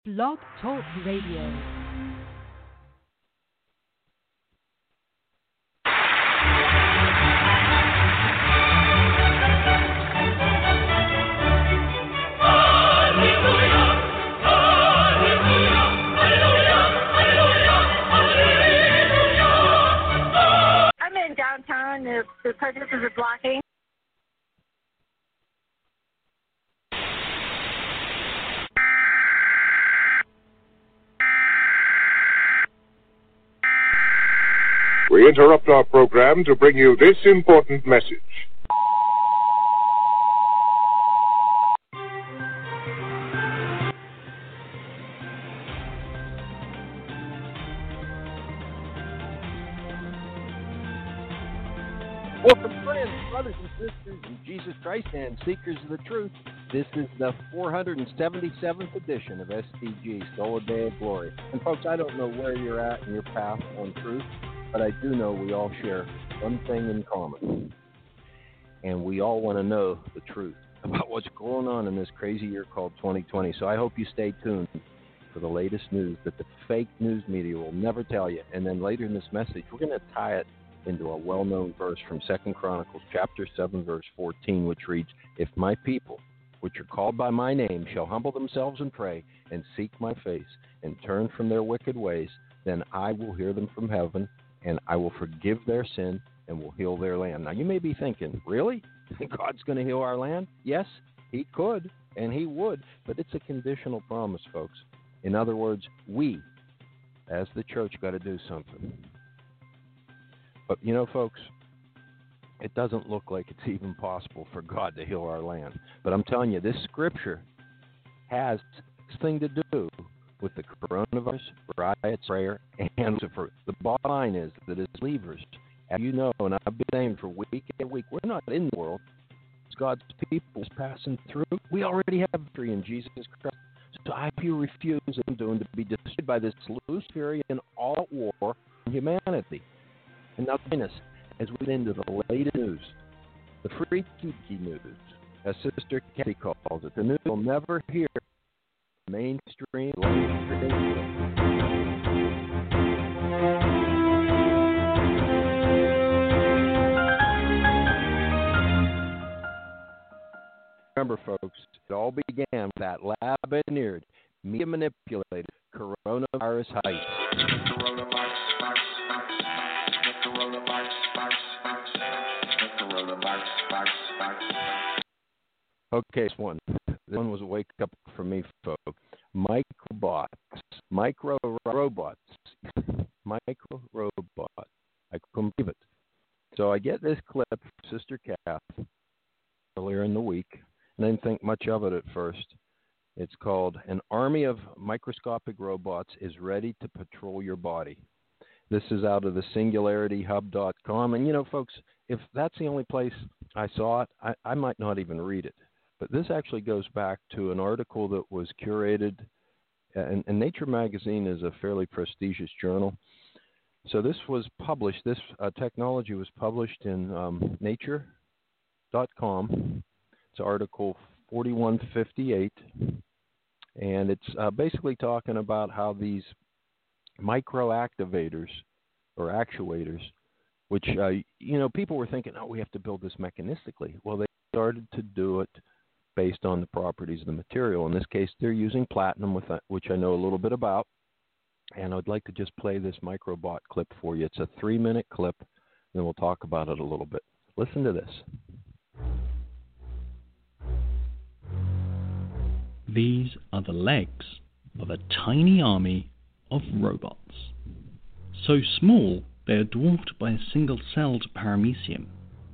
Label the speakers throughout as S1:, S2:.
S1: Blog Talk Radio.
S2: Downtown, the prejudices are blocking.
S3: We interrupt our program to bring you this important message.
S4: Welcome, friends, brothers and sisters in Jesus Christ and seekers of the truth. This is the 477th edition of SDG, Soul a Day of Glory. And folks, I don't know where you're at in your path on truth, but I do know we all share one thing in common. And we all want to know the truth about what's going on in this crazy year called 2020. So I hope you stay tuned for the latest news that the fake news media will never tell you. And then later in this message, we're going to tie it into a well-known verse from 2 Chronicles chapter 7, verse 14, which reads, "If my people, which are called by my name, shall humble themselves and pray and seek my face and turn from their wicked ways, then I will hear them from heaven and I will forgive their sin and will heal their land." Now, you may be thinking, really? God's going to heal our land? Yes, he could and he would, but it's a conditional promise, folks. In other words, we, as the church, got to do something. But, you know, folks, it doesn't look like it's even possible for God to heal our land. But I'm telling you, this scripture has thing to do with the coronavirus, riots, prayer, and Lucifer. The bottom line is that as believers, as you know, and I've been saying for week after week, we're not in the world. It's God's people is passing through. We already have victory in Jesus Christ. So if you refuse to be destroyed by this Luciferian all war on humanity. And now join us as we get into the latest news, the freaky news, as Sister Kathy calls it. The news you'll never hear mainstream. Remember, folks, it all began with that lab-engineered, media-manipulated coronavirus hype. Okay, this one was a wake-up for me, folks. Micro robots. I couldn't believe it. So I get this clip from Sister Kath earlier in the week, and I didn't think much of it at first. It's called "An Army of Microscopic Robots is Ready to Patrol Your Body." This is out of the SingularityHub.com. And, you know, folks, if that's the only place I saw it, I might not even read it. But this actually goes back to an article that was curated, and Nature Magazine is a fairly prestigious journal. So this was published, this technology was published in Nature.com. It's article 4158. And it's basically talking about how these microactivators or actuators, which, people were thinking, we have to build this mechanistically. Well, they started to do it based on the properties of the material. In this case, they're using platinum, which I know a little bit about. And I'd like to just play this microbot clip for you. It's a 3-minute clip, and we'll talk about it a little bit. Listen to this.
S5: These are the legs of a tiny army of robots. So small, they are dwarfed by a single-celled paramecium.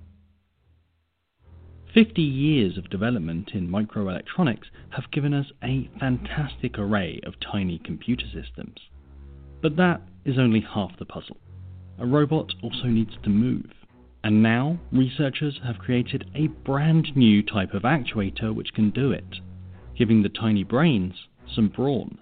S5: 50 years of development in microelectronics have given us a fantastic array of tiny computer systems. But that is only half the puzzle. A robot also needs to move. And now, researchers have created a brand new type of actuator which can do it, giving the tiny brains some brawn.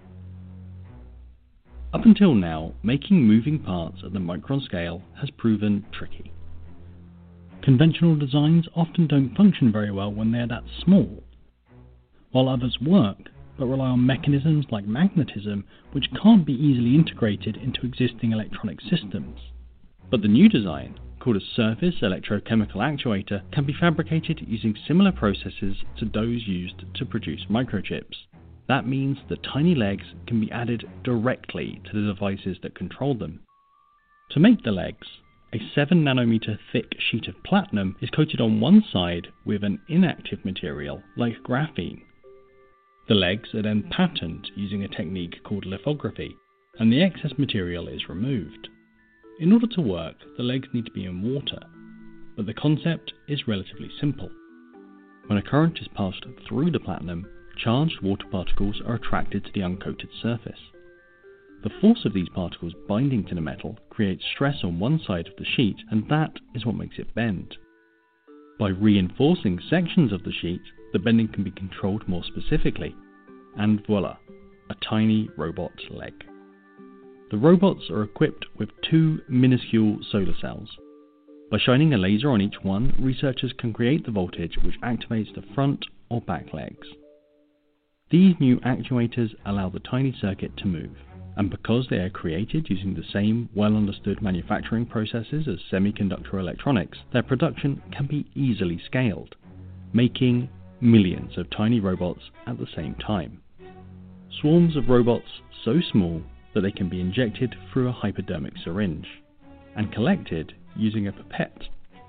S5: Up until now, making moving parts at the micron scale has proven tricky. Conventional designs often don't function very well when they're that small. While others work, but rely on mechanisms like magnetism which can't be easily integrated into existing electronic systems. But the new design, called a surface electrochemical actuator, can be fabricated using similar processes to those used to produce microchips. That means that tiny legs can be added directly to the devices that control them. To make the legs, a 7 nanometer thick sheet of platinum is coated on one side with an inactive material like graphene. The legs are then patterned using a technique called lithography, and the excess material is removed. In order to work, the legs need to be in water, but the concept is relatively simple. When a current is passed through the platinum, charged water particles are attracted to the uncoated surface. The force of these particles binding to the metal creates stress on one side of the sheet, and that is what makes it bend. By reinforcing sections of the sheet, the bending can be controlled more specifically, and voila, a tiny robot leg. The robots are equipped with 2 minuscule solar cells. By shining a laser on each one, researchers can create the voltage which activates the front or back legs. These new actuators allow the tiny circuit to move, and because they are created using the same well-understood manufacturing processes as semiconductor electronics, their production can be easily scaled, making millions of tiny robots at the same time. Swarms of robots so small that they can be injected through a hypodermic syringe, and collected using a pipette.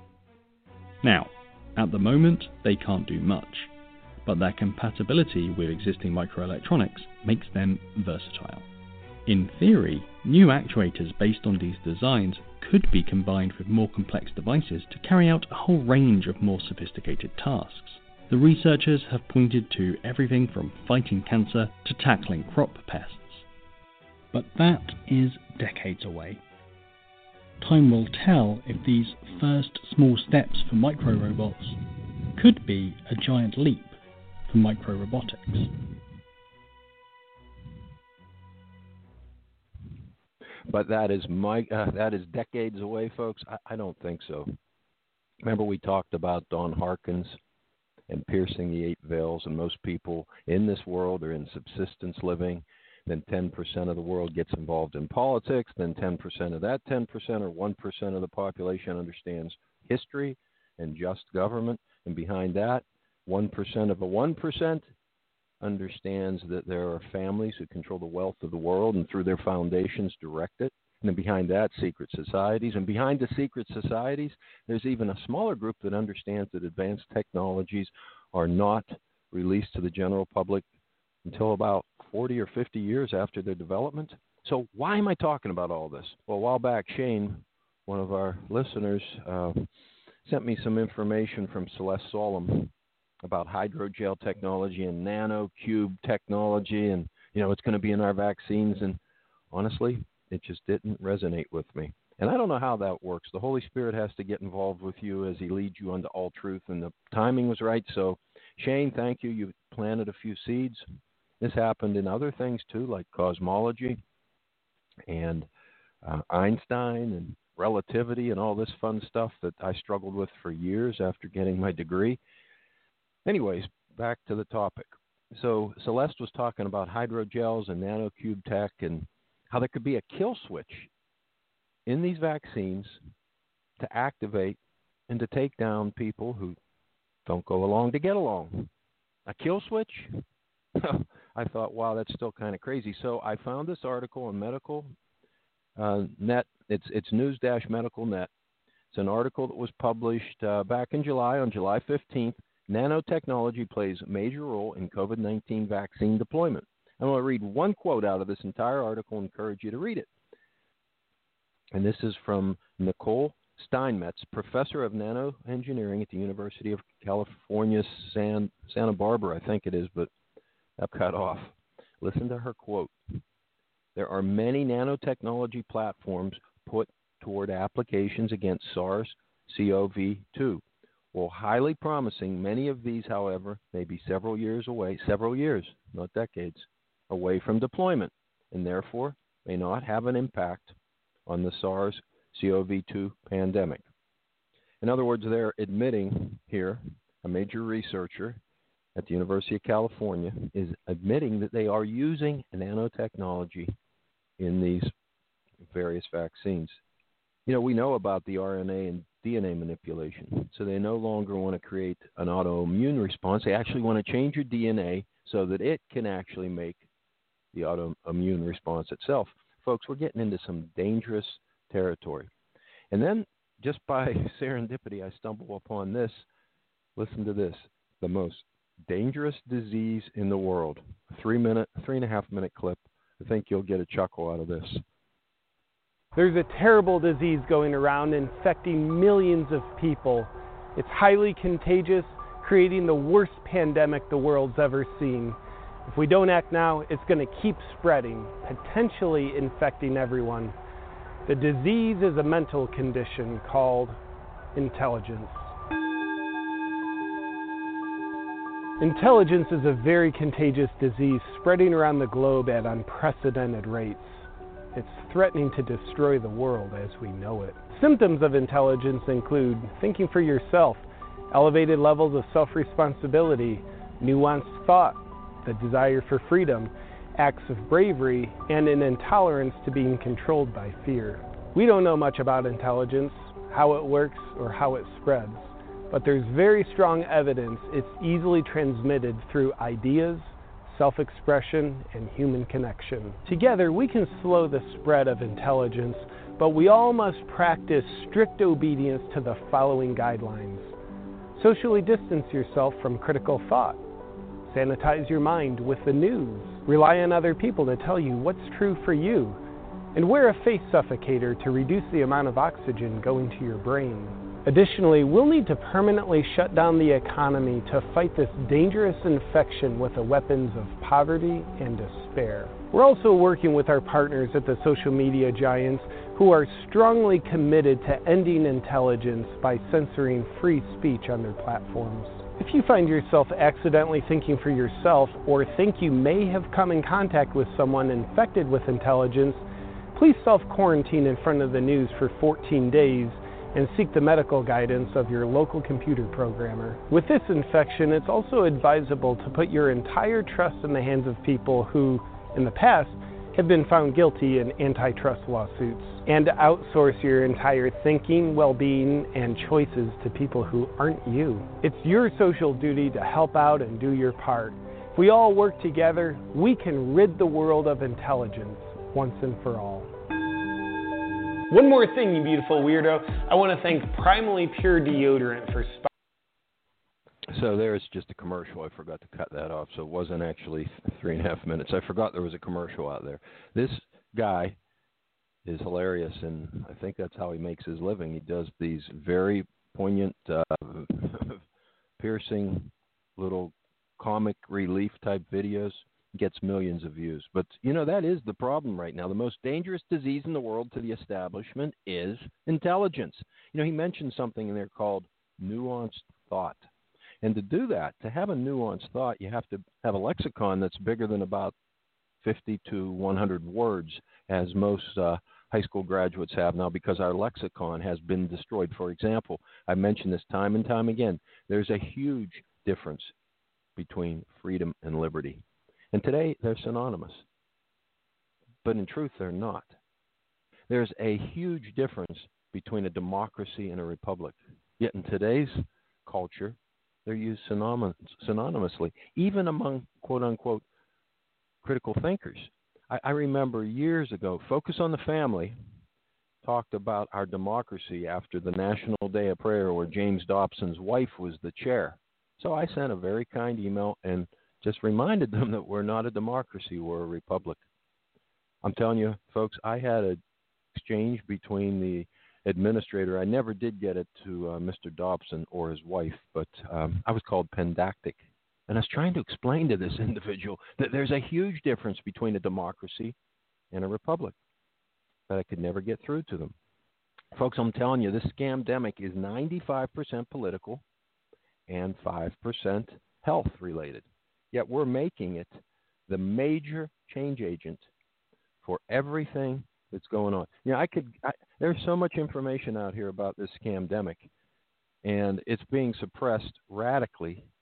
S5: Now, at the moment, they can't do much, but their compatibility with existing microelectronics makes them versatile. In theory, new actuators based on these designs could be combined with more complex devices to carry out a whole range of more sophisticated tasks. The researchers have pointed to everything from fighting cancer to tackling crop pests. But that is decades away. Time will tell if these first small steps for micro-robots could be a giant leap for micro-robotics.
S4: But that is decades away, folks. I don't think so. Remember we talked about Don Harkins and piercing the 8 veils, and most people in this world are in subsistence living. Then 10% of the world gets involved in politics. Then 10% of that 10% or 1% of the population understands history and just government. And behind that, 1% of the 1% understands that there are families who control the wealth of the world and through their foundations direct it. And then behind that, secret societies. And behind the secret societies, there's even a smaller group that understands that advanced technologies are not released to the general public until about 40 or 50 years after their development. So why am I talking about all this? Well, a while back, Shane, one of our listeners, sent me some information from Celeste Solom about hydrogel technology and nanocube technology, and it's going to be in our vaccines. And honestly, it just didn't resonate with me. And I don't know how that works. The Holy Spirit has to get involved with you as he leads you unto all truth, and the timing was right. So, Shane, thank you. You planted a few seeds. This happened in other things too, like cosmology and Einstein and relativity and all this fun stuff that I struggled with for years after getting my degree. Anyways, back to the topic. So Celeste was talking about hydrogels and nanocube tech and how there could be a kill switch in these vaccines to activate and to take down people who don't go along to get along. A kill switch? I thought, wow, that's still kind of crazy. So I found this article on Medical Net. It's news-medical.net. It's an article that was published back in July, on July 15th. Nanotechnology plays a major role in COVID-19 vaccine deployment. I'm going to read one quote out of this entire article and encourage you to read it. And this is from Nicole Steinmetz, professor of nanoengineering at the University of California, Santa Barbara, I think it is, but that cut off. Listen to her quote. There are many nanotechnology platforms put toward applications against SARS-CoV-2. While highly promising, many of these, however, may be several years, not decades, away from deployment, and therefore may not have an impact on the SARS-CoV-2 pandemic. In other words, they're admitting here, a major researcher at the University of California is admitting that they are using nanotechnology in these various vaccines. You know, we know about the RNA and DNA manipulation, so they no longer want to create an autoimmune response. They actually want to change your DNA so that it can actually make the autoimmune response itself. Folks, we're getting into some dangerous territory. And then, just by serendipity, I stumble upon this. Listen to this. The most dangerous disease in the world. A 3.5 minute clip. I think you'll get a chuckle out of this.
S6: There's a terrible disease going around infecting millions of people. It's highly contagious, creating the worst pandemic the world's ever seen. If we don't act now, it's going to keep spreading, potentially infecting everyone. The disease is a mental condition called intelligence. Intelligence is a very contagious disease spreading around the globe at unprecedented rates. It's threatening to destroy the world as we know it. Symptoms of intelligence include thinking for yourself, elevated levels of self-responsibility, nuanced thought, the desire for freedom, acts of bravery, and an intolerance to being controlled by fear. We don't know much about intelligence, how it works, or how it spreads, but there's very strong evidence it's easily transmitted through ideas, self-expression, and human connection. Together, we can slow the spread of intelligence, but we all must practice strict obedience to the following guidelines. Socially distance yourself from critical thought. Sanitize your mind with the news. Rely on other people to tell you what's true for you. And wear a face suffocator to reduce the amount of oxygen going to your brain. Additionally, we'll need to permanently shut down the economy to fight this dangerous infection with the weapons of poverty and despair. We're also working with our partners at the social media giants who are strongly committed to ending intelligence by censoring free speech on their platforms. If you find yourself accidentally thinking for yourself or think you may have come in contact with someone infected with intelligence, please self-quarantine in front of the news for 14 days and seek the medical guidance of your local computer programmer. With this infection, it's also advisable to put your entire trust in the hands of people who, in the past, have been found guilty in antitrust lawsuits, and to outsource your entire thinking, well-being, and choices to people who aren't you. It's your social duty to help out and do your part. If we all work together, we can rid the world of intelligence once and for all. One more thing, you beautiful weirdo. I want to thank Primally Pure Deodorant for
S4: So there's just a commercial. I forgot to cut that off, so it wasn't actually 3.5 minutes. I forgot there was a commercial out there. This guy is hilarious, and I think that's how he makes his living. He does these very poignant, piercing little comic relief type videos. Gets millions of views. But, you know, that is the problem right now. The most dangerous disease in the world to the establishment is intelligence. You know, he mentioned something in there called nuanced thought. And to do that, to have a nuanced thought, you have to have a lexicon that's bigger than about 50 to 100 words, as most high school graduates have now, because our lexicon has been destroyed. For example, I mentioned this time and time again. There's a huge difference between freedom and liberty. And today, they're synonymous. But in truth, they're not. There's a huge difference between a democracy and a republic. Yet in today's culture, they're used synonymously, even among, quote-unquote, critical thinkers. I remember years ago, Focus on the Family talked about our democracy after the National Day of Prayer where James Dobson's wife was the chair. So I sent a very kind email and just reminded them that we're not a democracy, we're a republic. I'm telling you, folks, I had an exchange between the administrator. I never did get it to Mr. Dobson or his wife, but I was called Pendactic. And I was trying to explain to this individual that there's a huge difference between a democracy and a republic, but I could never get through to them. Folks, I'm telling you, this scamdemic is 95% political and 5% health related. Yet we're making it the major change agent for everything that's going on. You know, there's so much information out here about this scamdemic, and it's being suppressed radically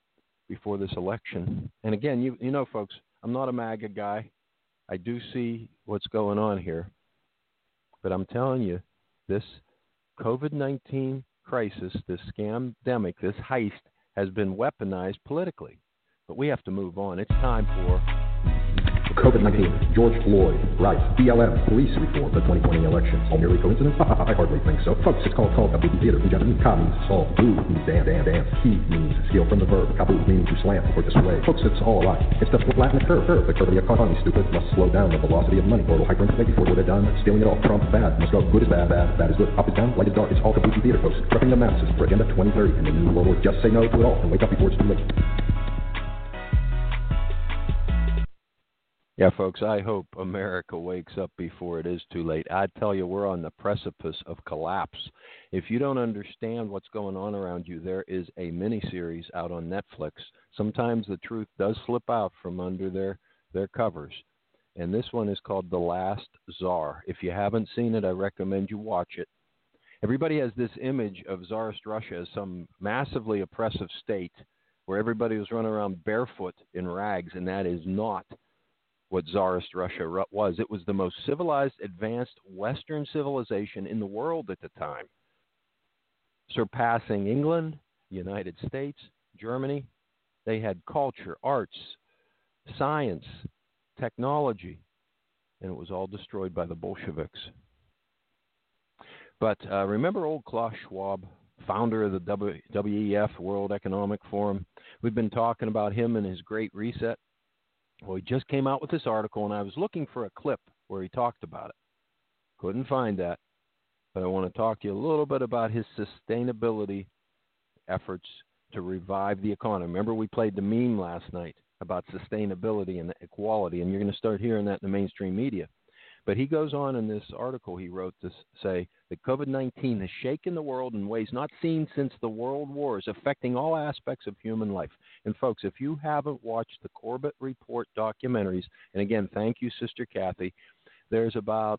S4: before this election. And again, you know, folks, I'm not a MAGA guy. I do see what's going on here. But I'm telling you, this COVID-19 crisis, this scamdemic, this heist has been weaponized politically. But we have to move on. It's time for
S7: COVID-19. George Floyd writes, BLM, police reform, the 2020 elections. All merely coincidence? I hardly think so. Folks, it's called kabuki theater from Japanese. Ka means solve. Bu means dance. Ki means steal from the verb. Kabu meaning to slam or display. Folks, it's all a lie. It's the Latin curve. The curve of the economy, stupid. Must slow down the velocity of money. Global hyperinflation before it would have done. Stealing it all. Trump, bad. Must go. Good is bad. Bad is good. Up is down. Light is dark. It's all kabuki theater, folks. Prepping the masses for Agenda 2030 and the new world order. Just say no to it all and wake up before it's too late.
S4: Yeah, folks, I hope America wakes up before it is too late. I tell you, we're on the precipice of collapse. If you don't understand what's going on around you, there is a miniseries out on Netflix. Sometimes the truth does slip out from under their covers. And this one is called The Last Tsar. If you haven't seen it, I recommend you watch it. Everybody has this image of Tsarist Russia as some massively oppressive state where everybody was running around barefoot in rags, and that is not what Tsarist Russia was. It was the most civilized, advanced Western civilization in the world at the time, surpassing England, United States, Germany. They had culture, arts, science, technology, and it was all destroyed by the Bolsheviks. But remember old Klaus Schwab, founder of the WEF, World Economic Forum? We've been talking about him and his Great Reset. Well, he just came out with this article, and I was looking for a clip where he talked about it. Couldn't find that, but I want to talk to you a little bit about his sustainability efforts to revive the economy. Remember, we played the meme last night about sustainability and equality, and you're going to start hearing that in the mainstream media. But he goes on in this article he wrote to say that COVID-19 has shaken the world in ways not seen since the World Wars, affecting all aspects of human life. And folks, if you haven't watched the Corbett Report documentaries, and again, thank you, Sister Kathy, there's about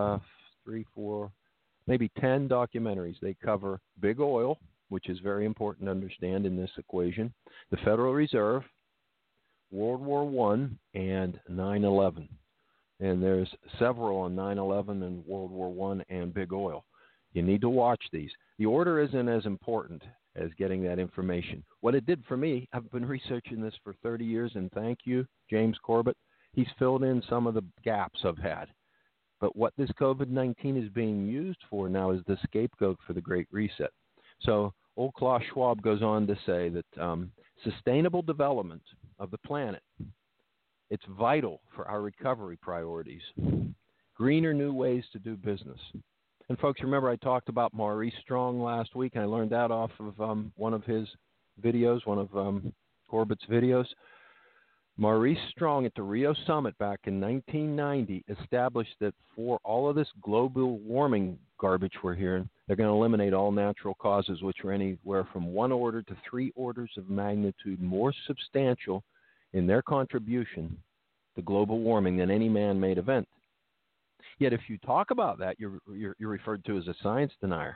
S4: 3, 4, maybe 10 documentaries. They cover big oil, which is very important to understand in this equation, the Federal Reserve, World War I, and 9/11. And there's several on 9/11 and World War I and big oil. You need to watch these. The order isn't as important as getting that information. What it did for me, I've been researching this for 30 years, and thank you, James Corbett. He's filled in some of the gaps I've had. But what this COVID-19 is being used for now is the scapegoat for the Great Reset. So old Klaus Schwab goes on to say that sustainable development of the planet, it's vital for our recovery priorities. Greener new ways to do business. And folks, remember I talked about Maurice Strong last week, and I learned that off of one of his videos, one of Corbett's videos. Maurice Strong at the Rio Summit back in 1990 established that for all of this global warming garbage we're hearing, they're going to eliminate all natural causes, which are anywhere from 1 order to 3 orders of magnitude more substantial in their contribution to global warming than any man-made event. Yet if you talk about that, you're referred to as a science denier.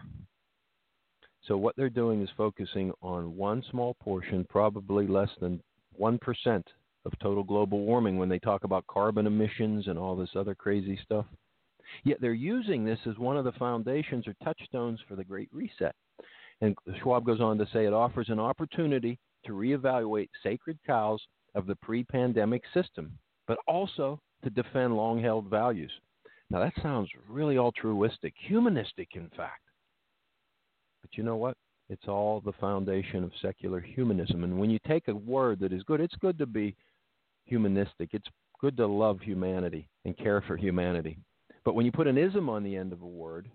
S4: So what they're doing is focusing on one small portion, probably less than 1% of total global warming when they talk about carbon emissions and all this other crazy stuff. Yet they're using this as one of the foundations or touchstones for the Great Reset. And Schwab goes on to say it offers an opportunity to reevaluate sacred cows of the pre-pandemic system, but also to defend long-held values. Now, that sounds really altruistic, humanistic, in fact. But you know what? It's all the foundation of secular humanism. And when you take a word that is good, it's good to be humanistic. It's good to love humanity and care for humanity. But when you put an ism on the end of a word,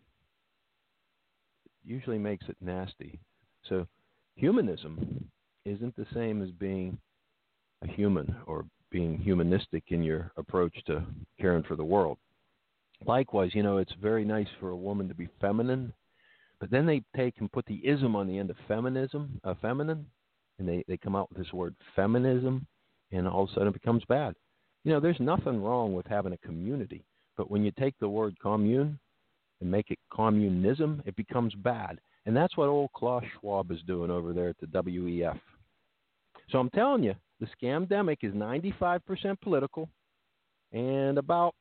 S4: it usually makes it nasty. So humanism isn't the same as being a human or being humanistic in your approach to caring for the world. Likewise, you know, it's very nice for a woman to be feminine, but then they take and put the ism on the end of feminism, feminine, and they come out with this word feminism, and all of a sudden it becomes bad. You know, there's nothing wrong with having a community, but when you take the word commune and make it communism, it becomes bad. And that's what old Klaus Schwab is doing over there at the WEF. So I'm telling you, the scamdemic is 95% political and about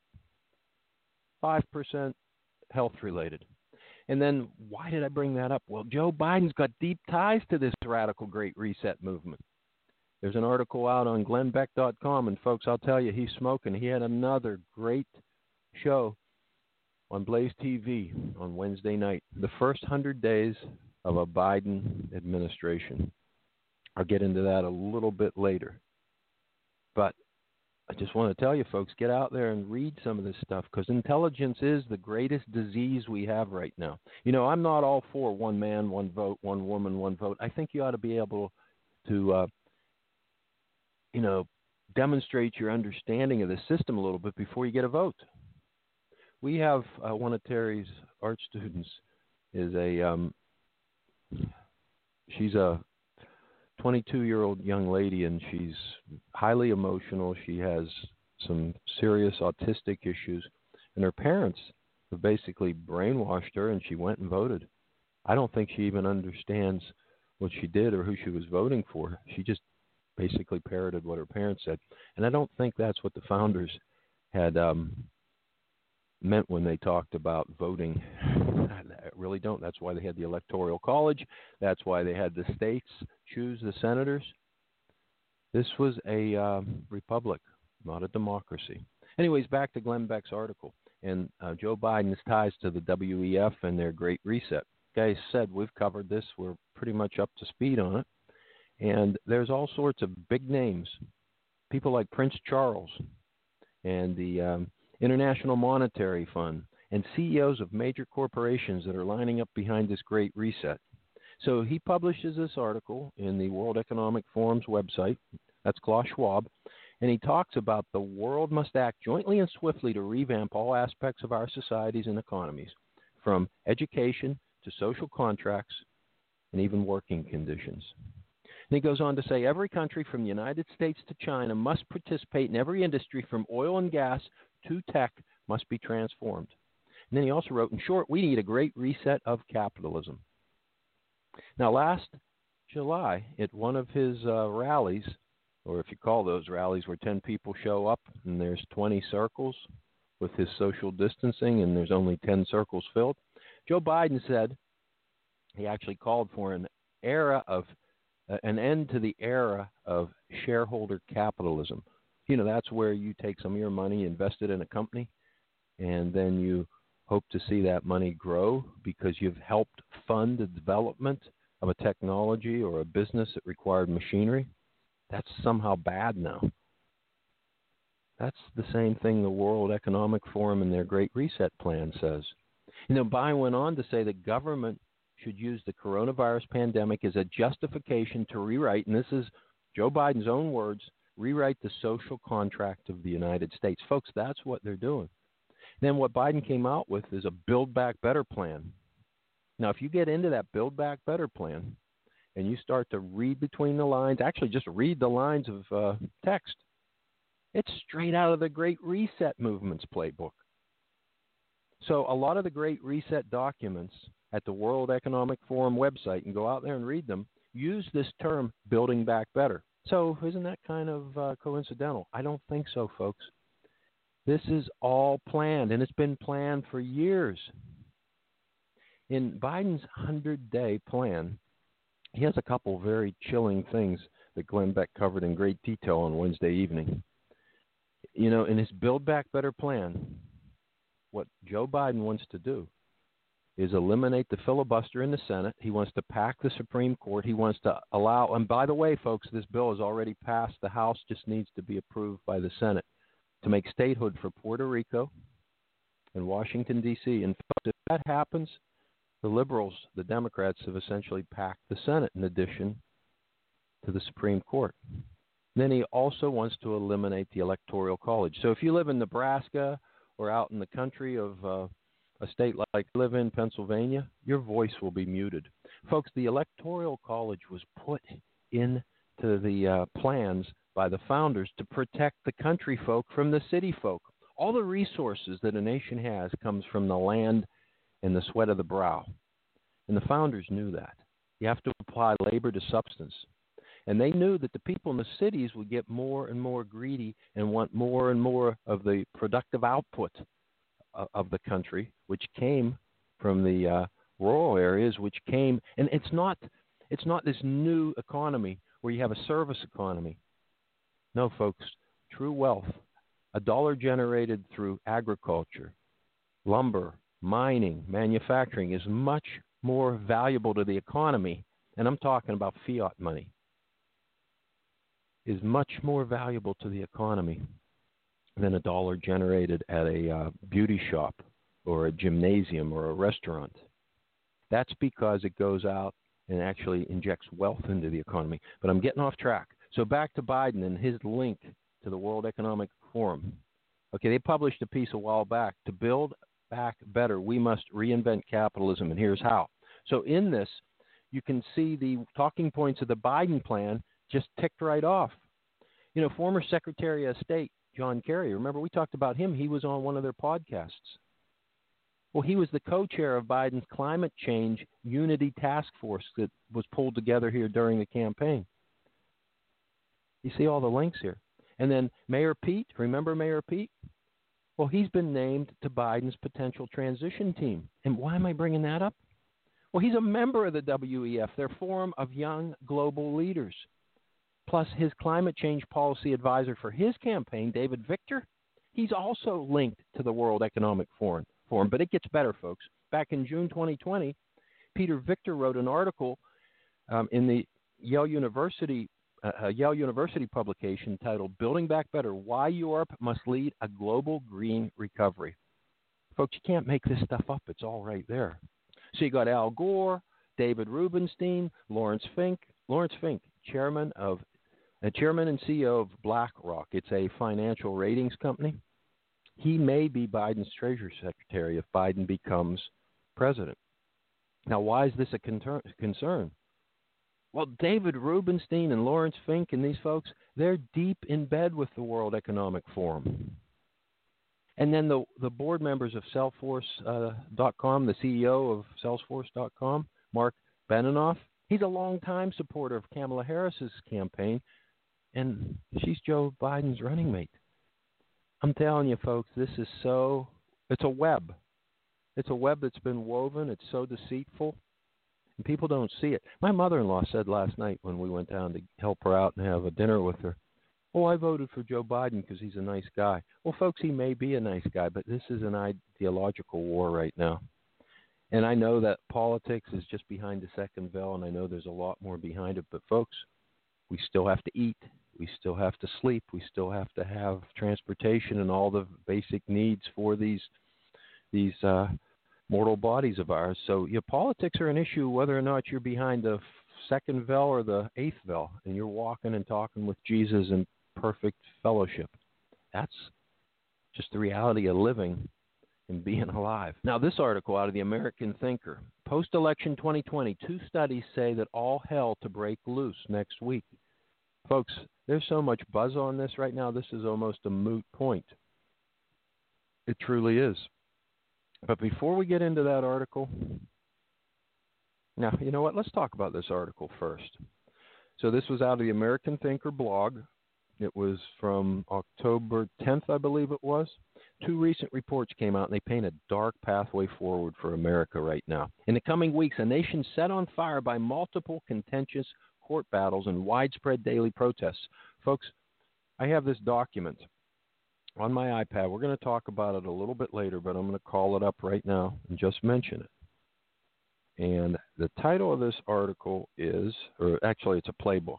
S4: 5% health related. And then why did I bring that up? Well, Joe Biden's got deep ties to this radical Great Reset movement. There's an article out on glennbeck.com, and folks, I'll tell you, he's smoking. He had another great show on Blaze TV on Wednesday night, the first 100 days of a Biden administration. I'll get into that a little bit later. But I just want to tell you, folks, get out there and read some of this stuff, because intelligence is the greatest disease we have right now. You know, I'm not all for one man, one vote, one woman, one vote. I think you ought to be able to, demonstrate your understanding of the system a little bit before you get a vote. We have one of Terry's art students is she's a 22-year-old young lady, and she's highly emotional. She has some serious autistic issues, and her parents have basically brainwashed her, and she went and voted. I don't think she even understands what she did or who she was voting for. She just basically parroted what her parents said, and I don't think that's what the founders had meant when they talked about voting. I really don't. That's why they had the Electoral College. That's why they had the states choose the senators. This was a republic, not a democracy. Anyways, back to Glenn Beck's article. And Joe Biden's ties to the WEF and their Great Reset. Guys said we've covered this. We're pretty much up to speed on it. And there's all sorts of big names, people like Prince Charles and the International Monetary Fund, and CEOs of major corporations that are lining up behind this Great Reset. So he publishes this article in the World Economic Forum's website. That's Klaus Schwab. And he talks about the world must act jointly and swiftly to revamp all aspects of our societies and economies, from education to social contracts and even working conditions. And he goes on to say every country from the United States to China must participate in every industry from oil and gas to tech must be transformed. And then he also wrote, in short, we need a great reset of capitalism. Now, last July, at one of his rallies, or if you call those rallies where 10 people show up and there's 20 circles with his social distancing and there's only 10 circles filled, Joe Biden said he actually called for an end to the era of shareholder capitalism. You know, that's where you take some of your money, invest it in a company, and then you hope to see that money grow because you've helped fund the development of a technology or a business that required machinery. That's somehow bad now. That's the same thing the World Economic Forum and their Great Reset plan says. You know, Biden went on to say the government should use the coronavirus pandemic as a justification to rewrite, and this is Joe Biden's own words, rewrite the social contract of the United States. Folks, that's what they're doing. Then what Biden came out with is a Build Back Better plan. Now, if you get into that Build Back Better plan and you start to read between the lines, actually just read the lines of text, it's straight out of the Great Reset movement's playbook. So a lot of the Great Reset documents at the World Economic Forum website, and go out there and read them, use this term, building back better. So isn't that kind of coincidental? I don't think so, folks. This is all planned, and it's been planned for years. In Biden's 100-day plan, he has a couple very chilling things that Glenn Beck covered in great detail on Wednesday evening. You know, in his Build Back Better plan, what Joe Biden wants to do is eliminate the filibuster in the Senate. He wants to pack the Supreme Court. He wants to allow, and by the way, folks, this bill has already passed. The House just needs to be approved by the Senate to make statehood for Puerto Rico and Washington, D.C. In fact, if that happens, the liberals, the Democrats, have essentially packed the Senate in addition to the Supreme Court. Then he also wants to eliminate the Electoral College. So if you live in Nebraska or out in the country of a state like I live in, Pennsylvania, your voice will be muted. Folks, the Electoral College was put into the plans by the founders to protect the country folk from the city folk. All the resources that a nation has comes from the land and the sweat of the brow. And the founders knew that. You have to apply labor to substance. And they knew that the people in the cities would get more and more greedy and want more and more of the productive output of the country, which came from the rural areas, which came, and it's not this new economy where you have a service economy. No, folks, true wealth, a dollar generated through agriculture, lumber, mining, manufacturing is much more valuable to the economy, and I'm talking about fiat money, is much more valuable to the economy than a dollar generated at a beauty shop or a gymnasium or a restaurant. That's because it goes out and actually injects wealth into the economy. But I'm getting off track. So back to Biden and his link to the World Economic Forum. Okay, they published a piece a while back. To build back better, we must reinvent capitalism, and here's how. So in this, you can see the talking points of the Biden plan just ticked right off. You know, former Secretary of State John Kerry, remember we talked about him. He was on one of their podcasts. Well, he was the co-chair of Biden's climate change unity task force that was pulled together here during the campaign. You see all the links here. And then Mayor Pete, remember Mayor Pete? Well, he's been named to Biden's potential transition team. And why am I bringing that up? Well, he's a member of the WEF, their forum of young global leaders. Plus, his climate change policy advisor for his campaign, David Victor, he's also linked to the World Economic Forum. But it gets better, folks. Back in June 2020, Peter Victor wrote an article in the Yale University publication titled "Building Back Better: Why Europe Must Lead a Global Green Recovery." Folks, you can't make this stuff up. It's all right there. So you got Al Gore, David Rubenstein, Lawrence Fink, chairman and CEO of BlackRock. It's a financial ratings company. He may be Biden's Treasury Secretary if Biden becomes president. Now, why is this a concern? Well, David Rubenstein and Lawrence Fink and these folks, they're deep in bed with the World Economic Forum. And then the board members of Salesforce.com, the CEO of Salesforce.com, Mark Benioff, he's a longtime supporter of Kamala Harris's campaign, and she's Joe Biden's running mate. I'm telling you, folks, it's a web. It's a web that's been woven. It's so deceitful, and people don't see it. My mother-in-law said last night when we went down to help her out and have a dinner with her, "Oh, I voted for Joe Biden because he's a nice guy." Well, folks, he may be a nice guy, but this is an ideological war right now. And I know that politics is just behind the second veil, and I know there's a lot more behind it. But, folks, we still have to eat. We still have to sleep. We still have to have transportation and all the basic needs for these mortal bodies of ours. So politics are an issue whether or not you're behind the second veil or the eighth veil, and you're walking and talking with Jesus in perfect fellowship. That's just the reality of living and being alive. Now, this article out of the American Thinker. Post-election 2020, 2 studies say that all hell to break loose next week. Folks, there's so much buzz on this right now, this is almost a moot point. It truly is. But before we get into that article, now, you know what? Let's talk about this article first. So this was out of the American Thinker blog. It was from October 10th, I believe it was. 2 recent reports came out, and they paint a dark pathway forward for America right now. In the coming weeks, a nation set on fire by multiple contentious court battles and widespread daily protests. Folks, I have this document on my iPad. We're going to talk about it a little bit later, but I'm going to call it up right now and just mention it. And the title of this article is, or actually it's a playbook.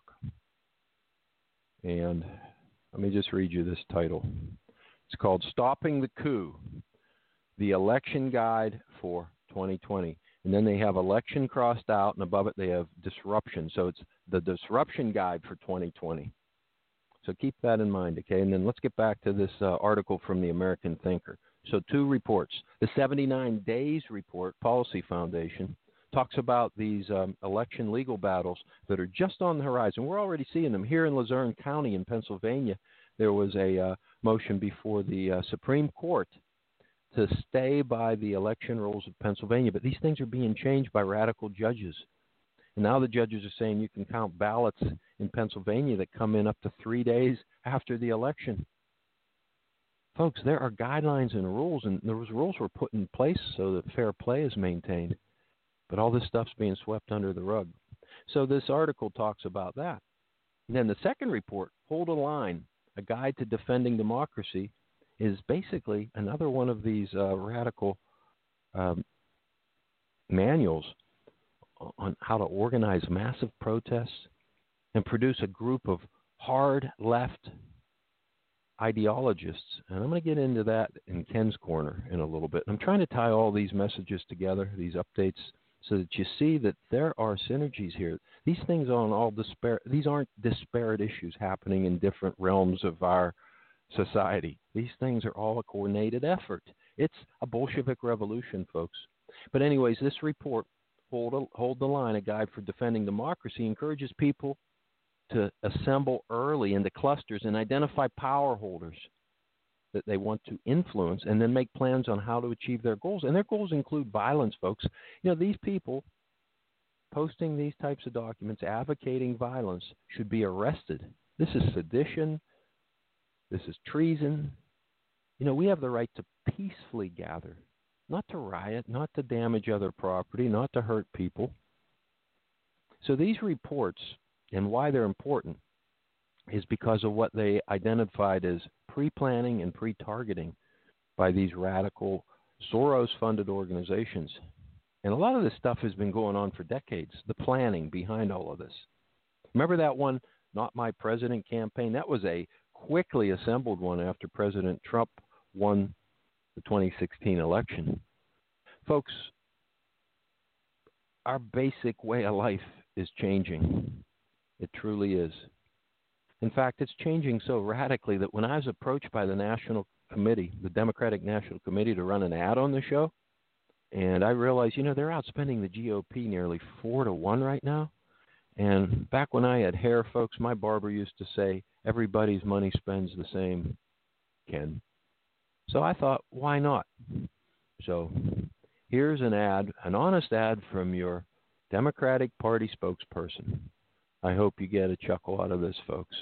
S4: And let me just read you this title. It's called Stopping the Coup, the Election Guide for 2020. And then they have election crossed out, and above it they have disruption. So it's the disruption guide for 2020. So keep that in mind, okay? And then let's get back to this article from the American Thinker. So 2 reports. The 79 Days Report, Policy Foundation, talks about these election legal battles that are just on the horizon. We're already seeing them. Here in Luzerne County in Pennsylvania, there was a motion before the Supreme Court to stay by the election rules of Pennsylvania. But these things are being changed by radical judges. And now the judges are saying you can count ballots in Pennsylvania that come in up to 3 days after the election. Folks, there are guidelines and rules, and those rules were put in place so that fair play is maintained. But all this stuff's being swept under the rug. So this article talks about that. And then the second report, Hold a Line, A Guide to Defending Democracy, is basically another one of these radical manuals on how to organize massive protests and produce a group of hard left ideologists. And I'm going to get into that in Ken's Corner in a little bit. I'm trying to tie all these messages together, these updates, so that you see that there are synergies here. These things aren't all these aren't disparate issues happening in different realms of our society. These things are all a coordinated effort. It's a Bolshevik revolution, folks. But anyways, this report, Hold the Line, A Guide for Defending Democracy, encourages people to assemble early into clusters and identify power holders that they want to influence, and then make plans on how to achieve their goals. And their goals include violence, folks. You know, these people posting these types of documents, advocating violence, should be arrested. This is sedition. This is treason. You know, we have the right to peacefully gather, not to riot, not to damage other property, not to hurt people. So these reports, and why they're important, is because of what they identified as pre-planning and pre-targeting by these radical Soros-funded organizations. And a lot of this stuff has been going on for decades, the planning behind all of this. Remember that one, Not My President campaign? That was a quickly assembled one after President Trump won the 2016 election. Folks, our basic way of life is changing. It truly is. In fact, it's changing so radically that when I was approached by the National Committee, the Democratic National Committee, to run an ad on the show, and I realized, you know, they're outspending the GOP nearly 4-1 right now. And back when I had hair, folks, my barber used to say, everybody's money spends the same, Ken. So I thought, why not? So here's an ad, an honest ad from your Democratic Party spokesperson. I hope you get a chuckle out of this, folks.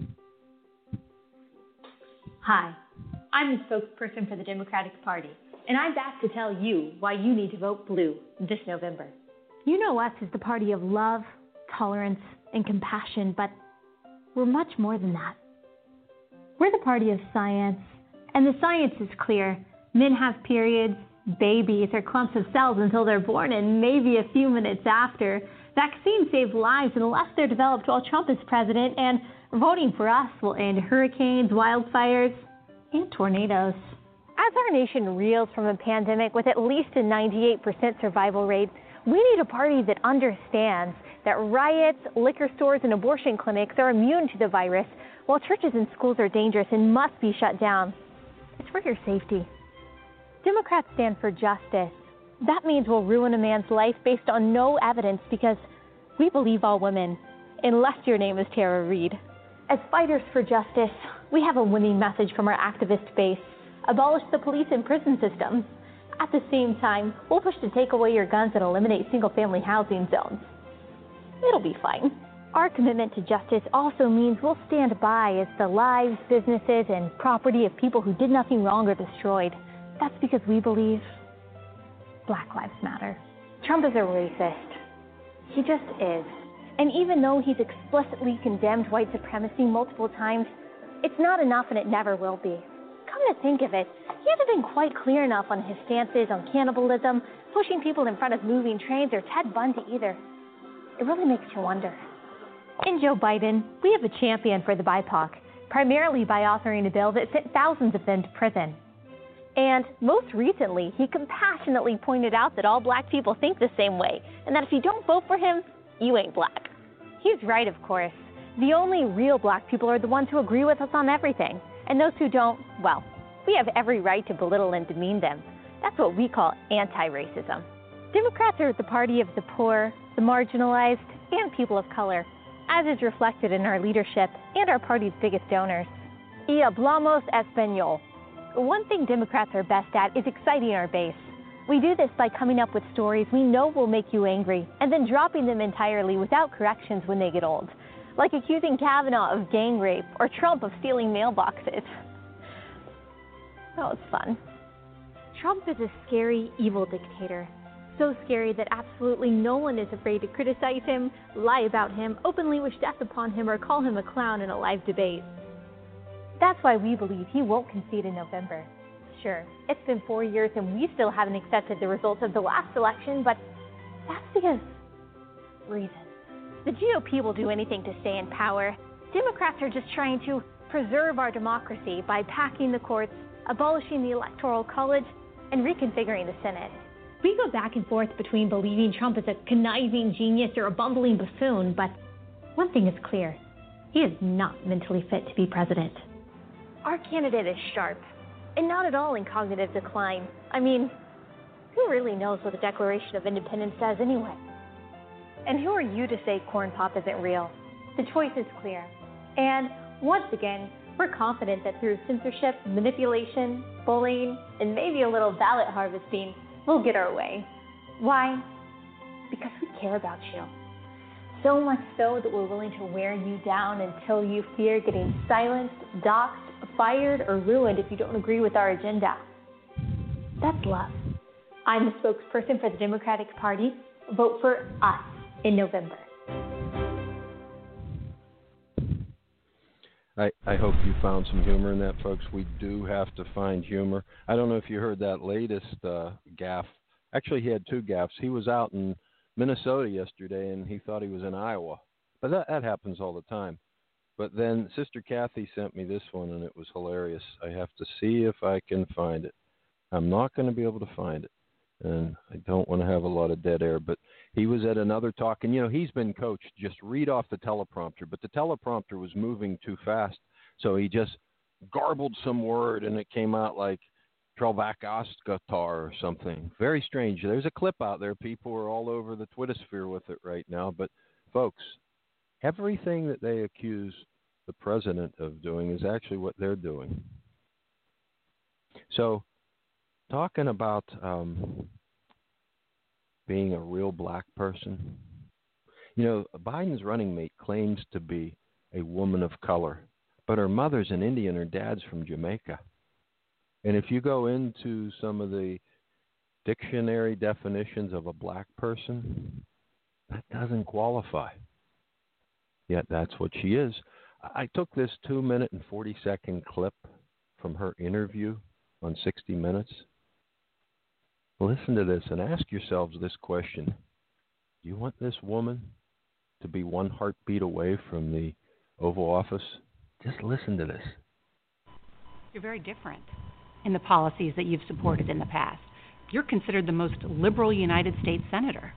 S8: Hi, I'm the spokesperson for the Democratic Party, and I'm back to tell you why you need to vote blue this November. You know us as the party of love, tolerance, and compassion, but we're much more than that. We're the party of science, and the science is clear. Men have periods, babies are clumps of cells until they're born, and maybe a few minutes after. Vaccines save lives unless they're developed while Trump is president, and voting for us will end hurricanes, wildfires, and tornadoes. As our nation reels from a pandemic with at least a 98% survival rate, we need a party that understands that riots, liquor stores, and abortion clinics are immune to the virus, while churches and schools are dangerous and must be shut down. It's for your safety. Democrats stand for justice. That means we'll ruin a man's life based on no evidence because we believe all women, unless your name is Tara Reid. As fighters for justice, we have a winning message from our activist base. Abolish the police and prison systems. At the same time, we'll push to take away your guns and eliminate single-family housing zones. It'll be fine. Our commitment to justice also means we'll stand by as the lives, businesses, and property of people who did nothing wrong are destroyed. That's because we believe Black Lives Matter. Trump is a racist. He just is. And even though he's explicitly condemned white supremacy multiple times, it's not enough and it never will be. Come to think of it, he hasn't been quite clear enough on his stances on cannibalism, pushing people in front of moving trains, or Ted Bundy either. It really makes you wonder. In Joe Biden, we have a champion for the BIPOC, primarily by authoring a bill that sent thousands of them to prison. And most recently, he compassionately pointed out that all black people think the same way, and that if you don't vote for him, you ain't black. He's right, of course. The only real black people are the ones who agree with us on everything. And those who don't, well, we have every right to belittle and demean them. That's what we call anti-racism. Democrats are the party of the poor, the marginalized, and people of color, as is reflected in our leadership and our party's biggest donors. Y hablamos español. One thing Democrats are best at is exciting our base. We do this by coming up with stories we know will make you angry and then dropping them entirely without corrections when they get old. Like accusing Kavanaugh of gang rape or Trump of stealing mailboxes. That was fun. Trump is a scary, evil dictator. So scary that absolutely no one is afraid to criticize him, lie about him, openly wish death upon him, or call him a clown in a live debate. That's why we believe he won't concede in November. Sure, it's been 4 years and we still haven't accepted the results of the last election, but that's because reasons. The GOP will do anything to stay in power. Democrats are just trying to preserve our democracy by packing the courts, abolishing the Electoral College, and reconfiguring the Senate. We go back and forth between believing Trump is a conniving genius or a bumbling buffoon, but one thing is clear. He is not mentally fit to be president. Our candidate is sharp, and not at all in cognitive decline. I mean, who really knows what the Declaration of Independence says anyway? And who are you to say Corn Pop isn't real? The choice is clear. And once again, we're confident that through censorship, manipulation, bullying, and maybe a little ballot harvesting, we'll get our way. Why? Because we care about you. So much so that we're willing to wear you down until you fear getting silenced, doxxed, fired, or ruined if you don't agree with our agenda. That's love. I'm the spokesperson for the Democratic Party. Vote for us in November.
S4: I hope you found some humor in that, folks. We do have to find humor. I don't know if you heard that latest gaffe. Actually, he had two gaffes. He was out in Minnesota yesterday, and he thought he was in Iowa. But that happens all the time. But then Sister Kathy sent me this one, and it was hilarious. I have to see if I can find it. I'm not going to be able to find it, and I don't want to have a lot of dead air. But he was at another talk, and, you know, he's been coached. Just read off the teleprompter. But the teleprompter was moving too fast, so he just garbled some word, and it came out like Trelvakaskatar or something. Very strange. There's a clip out there. People are all over the Twitter sphere with it right now. But, folks, everything that they accuse the president of doing is actually what they're doing. So, talking about being a real black person, you know, Biden's running mate claims to be a woman of color, but her mother's an Indian, her dad's from Jamaica. And if you go into some of the dictionary definitions of a black person, that doesn't qualify. Yet that's what she is. I took this 2-minute and 40-second clip from her interview on 60 Minutes. Listen to this and ask yourselves this question. Do you want this woman to be one heartbeat away from the Oval Office? Just listen to this.
S9: You're very different in the policies that you've supported in the past. You're considered the most liberal United States senator.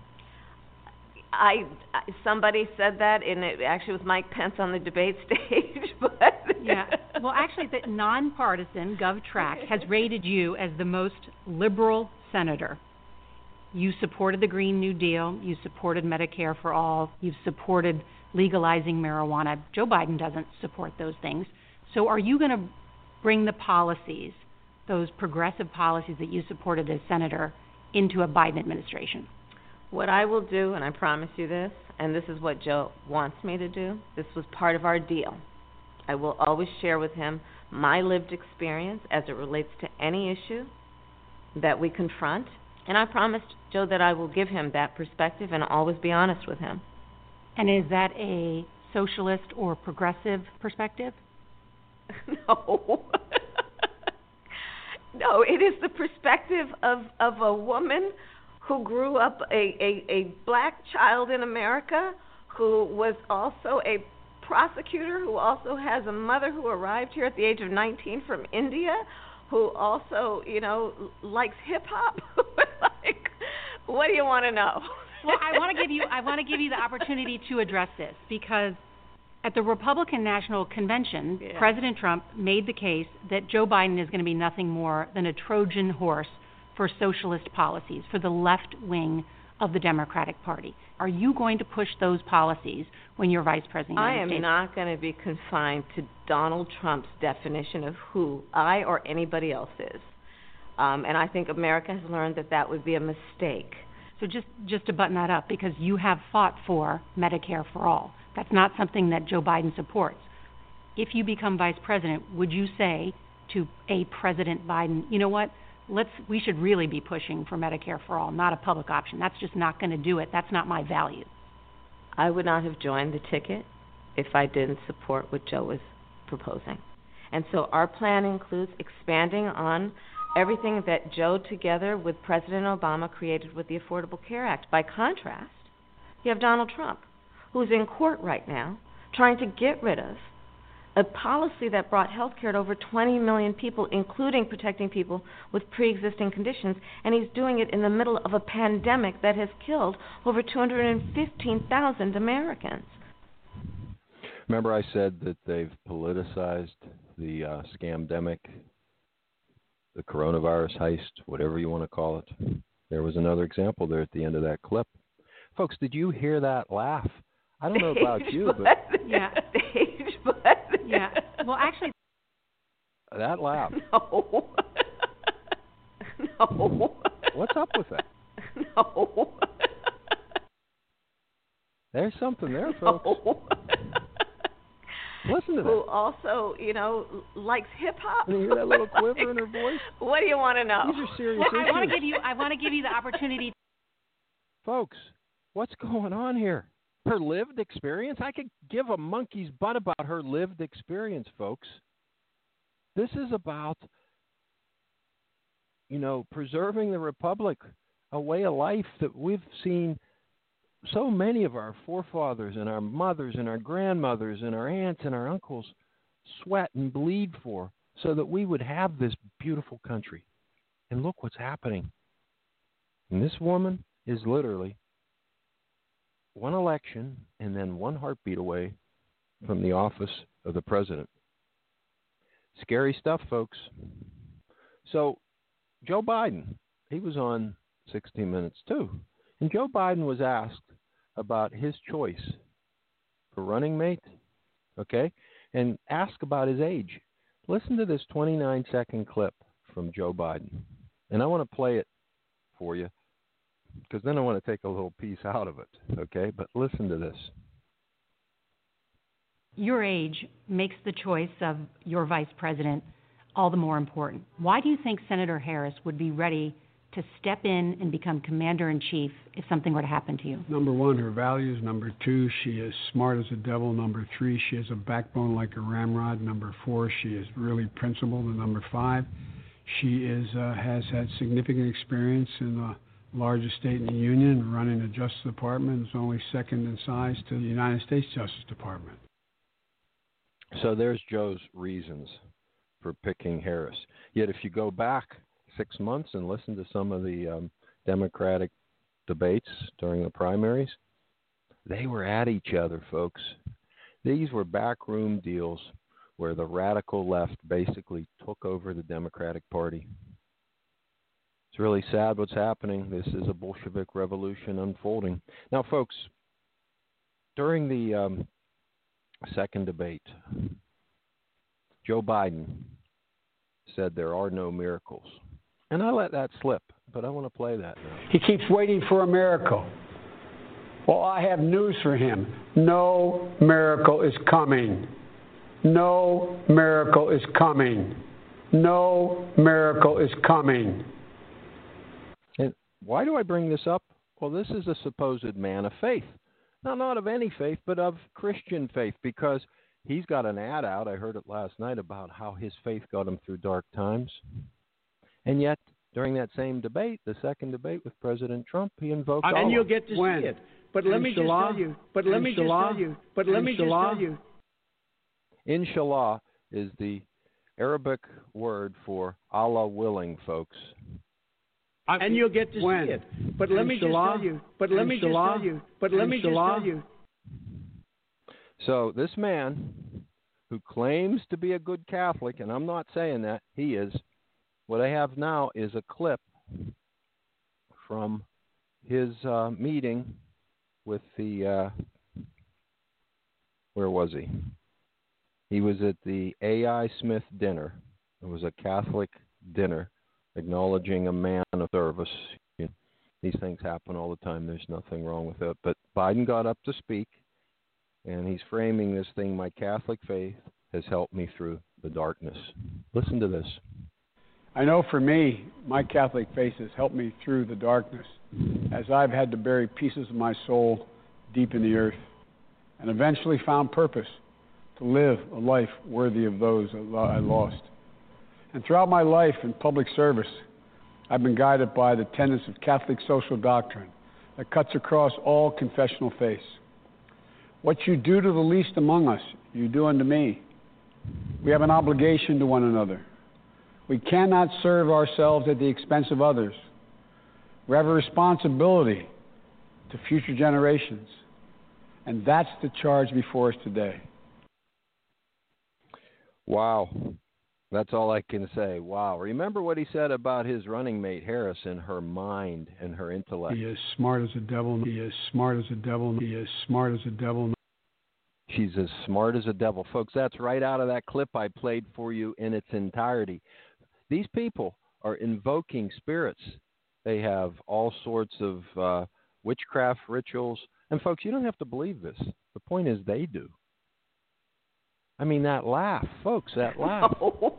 S10: Somebody said that, and it actually was Mike Pence on the debate stage. But
S9: yeah, well, actually, the nonpartisan GovTrack has rated you as the most liberal senator. You supported the Green New Deal. You supported Medicare for all. You've supported legalizing marijuana. Joe Biden doesn't support those things. So are you going to bring the policies, those progressive policies that you supported as senator, into a Biden administration?
S10: What I will do, and I promise you this, and this is what Joe wants me to do, this was part of our deal. I will always share with him my lived experience as it relates to any issue that we confront. And I promised Joe that I will give him that perspective and always be honest with him.
S9: And is that a socialist or progressive perspective?
S10: No. No, it is the perspective of a woman who grew up a black child in America, who was also a prosecutor, who also has a mother who arrived here at the age of 19 from India, who also, you know, likes hip hop. Like, what do you want to know?
S9: Well, I want to give you the opportunity to address this, because at the Republican National Convention, President Trump made the case that Joe Biden is going to be nothing more than a Trojan horse for socialist policies, for the left wing of the Democratic Party. Are you going to push those policies when you're vice president of the United States?
S10: I am not going to be confined to Donald Trump's definition of who I or anybody else is. And I think America has learned that that would be a mistake.
S9: So just to button that up, because you have fought for Medicare for all. That's not something that Joe Biden supports. If you become vice president, would you say to a President Biden, you know what, we should really be pushing for Medicare for all, not a public option. That's just not going to do it. That's not my value.
S10: I would not have joined the ticket if I didn't support what Joe was proposing. And so our plan includes expanding on everything that Joe, together with President Obama, created with the Affordable Care Act. By contrast, you have Donald Trump, who's in court right now trying to get rid of a policy that brought health care to over 20 million people, including protecting people with pre-existing conditions, and he's doing it in the middle of a pandemic that has killed over 215,000 Americans.
S4: Remember I said that they've politicized the scamdemic, the coronavirus heist, whatever you want to call it? There was another example there at the end of that clip. Folks, did you hear that laugh? I don't know about you, but...
S9: Yeah.
S10: Stage blood.
S9: Yeah. Well, actually...
S4: That laugh.
S10: No. No.
S4: What's up with that?
S10: No.
S4: There's something there, folks.
S10: No.
S4: Listen to that.
S10: Who also, likes hip-hop.
S4: You hear that little quiver in her voice?
S10: What do you want to know?
S4: These are serious
S9: well,
S4: issues.
S9: I want to give you the opportunity.
S4: Folks, what's going on here? Her lived experience? I could give a monkey's butt about her lived experience, folks. This is about, preserving the republic, a way of life that we've seen so many of our forefathers and our mothers and our grandmothers and our aunts and our uncles sweat and bleed for, so that we would have this beautiful country. And look what's happening. And this woman is literally one election and then one heartbeat away from the office of the president. Scary stuff, folks. So Joe Biden, he was on 60 Minutes too. And Joe Biden was asked about his choice for running mate, okay, and asked about his age. Listen to this 29-second clip from Joe Biden. And I want to play it for you, because then I want to take a little piece out of it, okay? But listen to this.
S9: Your age makes the choice of your vice president all the more important. Why do you think Senator Harris would be ready to step in and become commander-in-chief if something were to happen to you?
S11: Number one, her values. Number two, she is smart as a devil. Number three, she has a backbone like a ramrod. Number four, she is really principled. And number five, she has had significant experience in the largest state in the union, running the Justice Department. It's only second in size to the United States Justice Department.
S4: So there's Joe's reasons for picking Harris. Yet if you go back 6 months and listen to some of the Democratic debates during the primaries, they were at each other, folks. These were backroom deals where the radical left basically took over the Democratic Party. It's really sad what's happening. This is a Bolshevik revolution unfolding. Now, folks, during the second debate, Joe Biden said there are no miracles. And I let that slip, but I want to play that now.
S11: He keeps waiting for a miracle. Well, I have news for him. No miracle is coming. No miracle is coming. No miracle is coming.
S4: And why do I bring this up? Well, this is a supposed man of faith. Now, not of any faith, but of Christian faith, because he's got an ad out, I heard it last night, about how his faith got him through dark times. And yet, during that same debate, the second debate with President Trump, he invoked Allah.
S11: And you'll get to see it. But let me just tell you. But let me just tell you. But let me just tell you.
S4: Inshallah is the Arabic word for Allah willing, folks.
S11: And you'll get to see it. But let me just tell you. But let me just tell you. But let me just tell you.
S4: So this man who claims to be a good Catholic, and I'm not saying that, he is. What I have now is a clip from his meeting with the, where was he? He was at the A.I. Smith dinner. It was a Catholic dinner acknowledging a man of service. These things happen all the time. There's nothing wrong with it. But Biden got up to speak, and he's framing this thing, my Catholic faith has helped me through the darkness. Listen to this.
S11: I know for me, my Catholic faith has helped me through the darkness, as I've had to bury pieces of my soul deep in the earth, and eventually found purpose to live a life worthy of those I lost. And throughout my life in public service, I've been guided by the tenets of Catholic social doctrine that cuts across all confessional faiths. What you do to the least among us, you do unto me. We have an obligation to one another. We cannot serve ourselves at the expense of others. We have a responsibility to future generations. And that's the charge before us today.
S4: Wow. That's all I can say. Wow. Remember what he said about his running mate, Harris, and her mind and her intellect.
S11: He is smart as a devil. He is smart as a devil. He is smart as a devil.
S4: She's as smart as a devil. Folks, that's right out of that clip I played for you in its entirety. These people are invoking spirits. They have all sorts of witchcraft rituals. And, folks, you don't have to believe this. The point is they do. I mean, that laugh, folks, that laugh.
S10: No.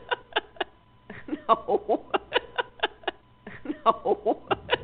S10: No. No.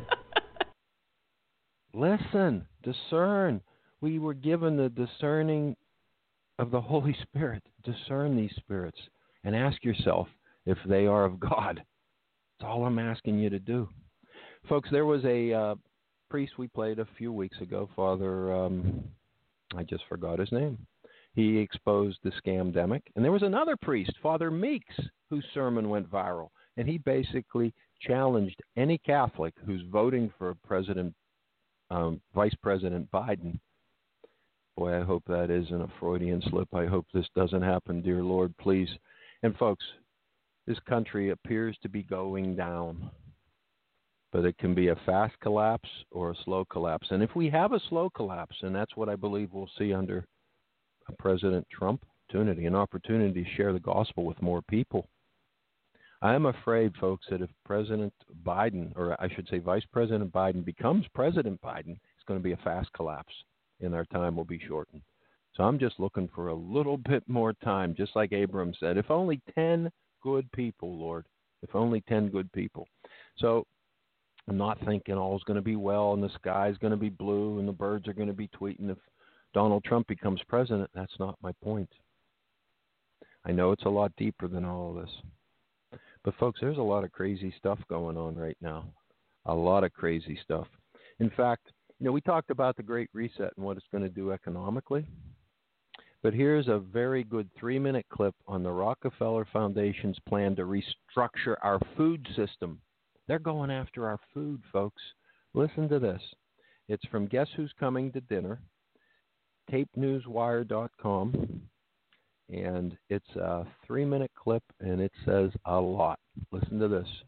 S4: Listen, discern. We were given the discerning of the Holy Spirit. Discern these spirits and ask yourself if they are of God. That's all I'm asking you to do. Folks, there was a priest we played a few weeks ago, Father, I just forgot his name. He exposed the scamdemic. And there was another priest, Father Meeks, whose sermon went viral. And he basically challenged any Catholic who's voting for Vice President Biden. Boy, I hope that isn't a Freudian slip. I hope this doesn't happen, dear Lord, please. And folks, this country appears to be going down. But it can be a fast collapse or a slow collapse. And if we have a slow collapse, and that's what I believe we'll see under President Trump, an opportunity to share the gospel with more people. I am afraid, folks, that if President Biden, or I should say Vice President Biden, becomes President Biden, it's going to be a fast collapse, and our time will be shortened. So I'm just looking for a little bit more time, just like Abram said. If only 10 good people, Lord, if only 10 good people. So I'm not thinking all's going to be well and the sky's going to be blue and the birds are going to be tweeting if Donald Trump becomes president. That's not my point. I know it's a lot deeper than all of this. But, folks, there's a lot of crazy stuff going on right now. A lot of crazy stuff. In fact, we talked about the Great Reset and what it's going to do economically. But here's a very good 3-minute clip on the Rockefeller Foundation's plan to restructure our food system. They're going after our food, folks. Listen to this. It's from Guess Who's Coming to Dinner, tapenewswire.com, and it's a 3-minute clip, and it says a lot. Listen to this.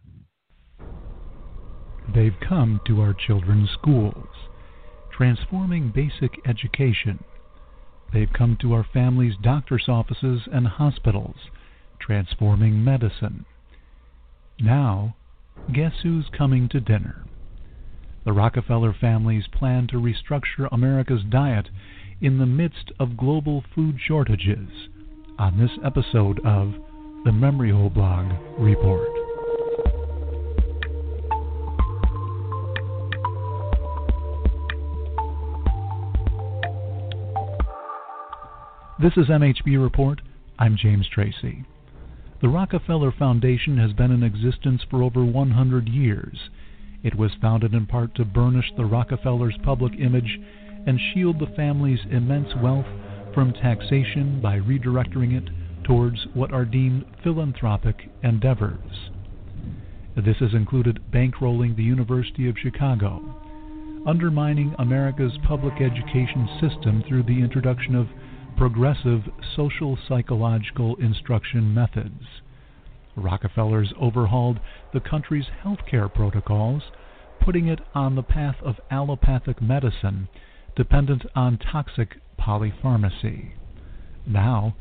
S12: They've come to our children's schools, transforming basic education. They've come to our families' doctor's offices and hospitals, transforming medicine. Now, guess who's coming to dinner? The Rockefeller family's plan to restructure America's diet in the midst of global food shortages, on this episode of the Memory Hole Blog Report. This is MHB Report. I'm James Tracy. The Rockefeller Foundation has been in existence for over 100 years. It was founded in part to burnish the Rockefellers' public image and shield the family's immense wealth from taxation by redirecting it towards what are deemed philanthropic endeavors. This has included bankrolling the University of Chicago, undermining America's public education system through the introduction of progressive social psychological instruction methods. Rockefellers overhauled the country's healthcare protocols, putting it on the path of allopathic medicine dependent on toxic polypharmacy. Now, the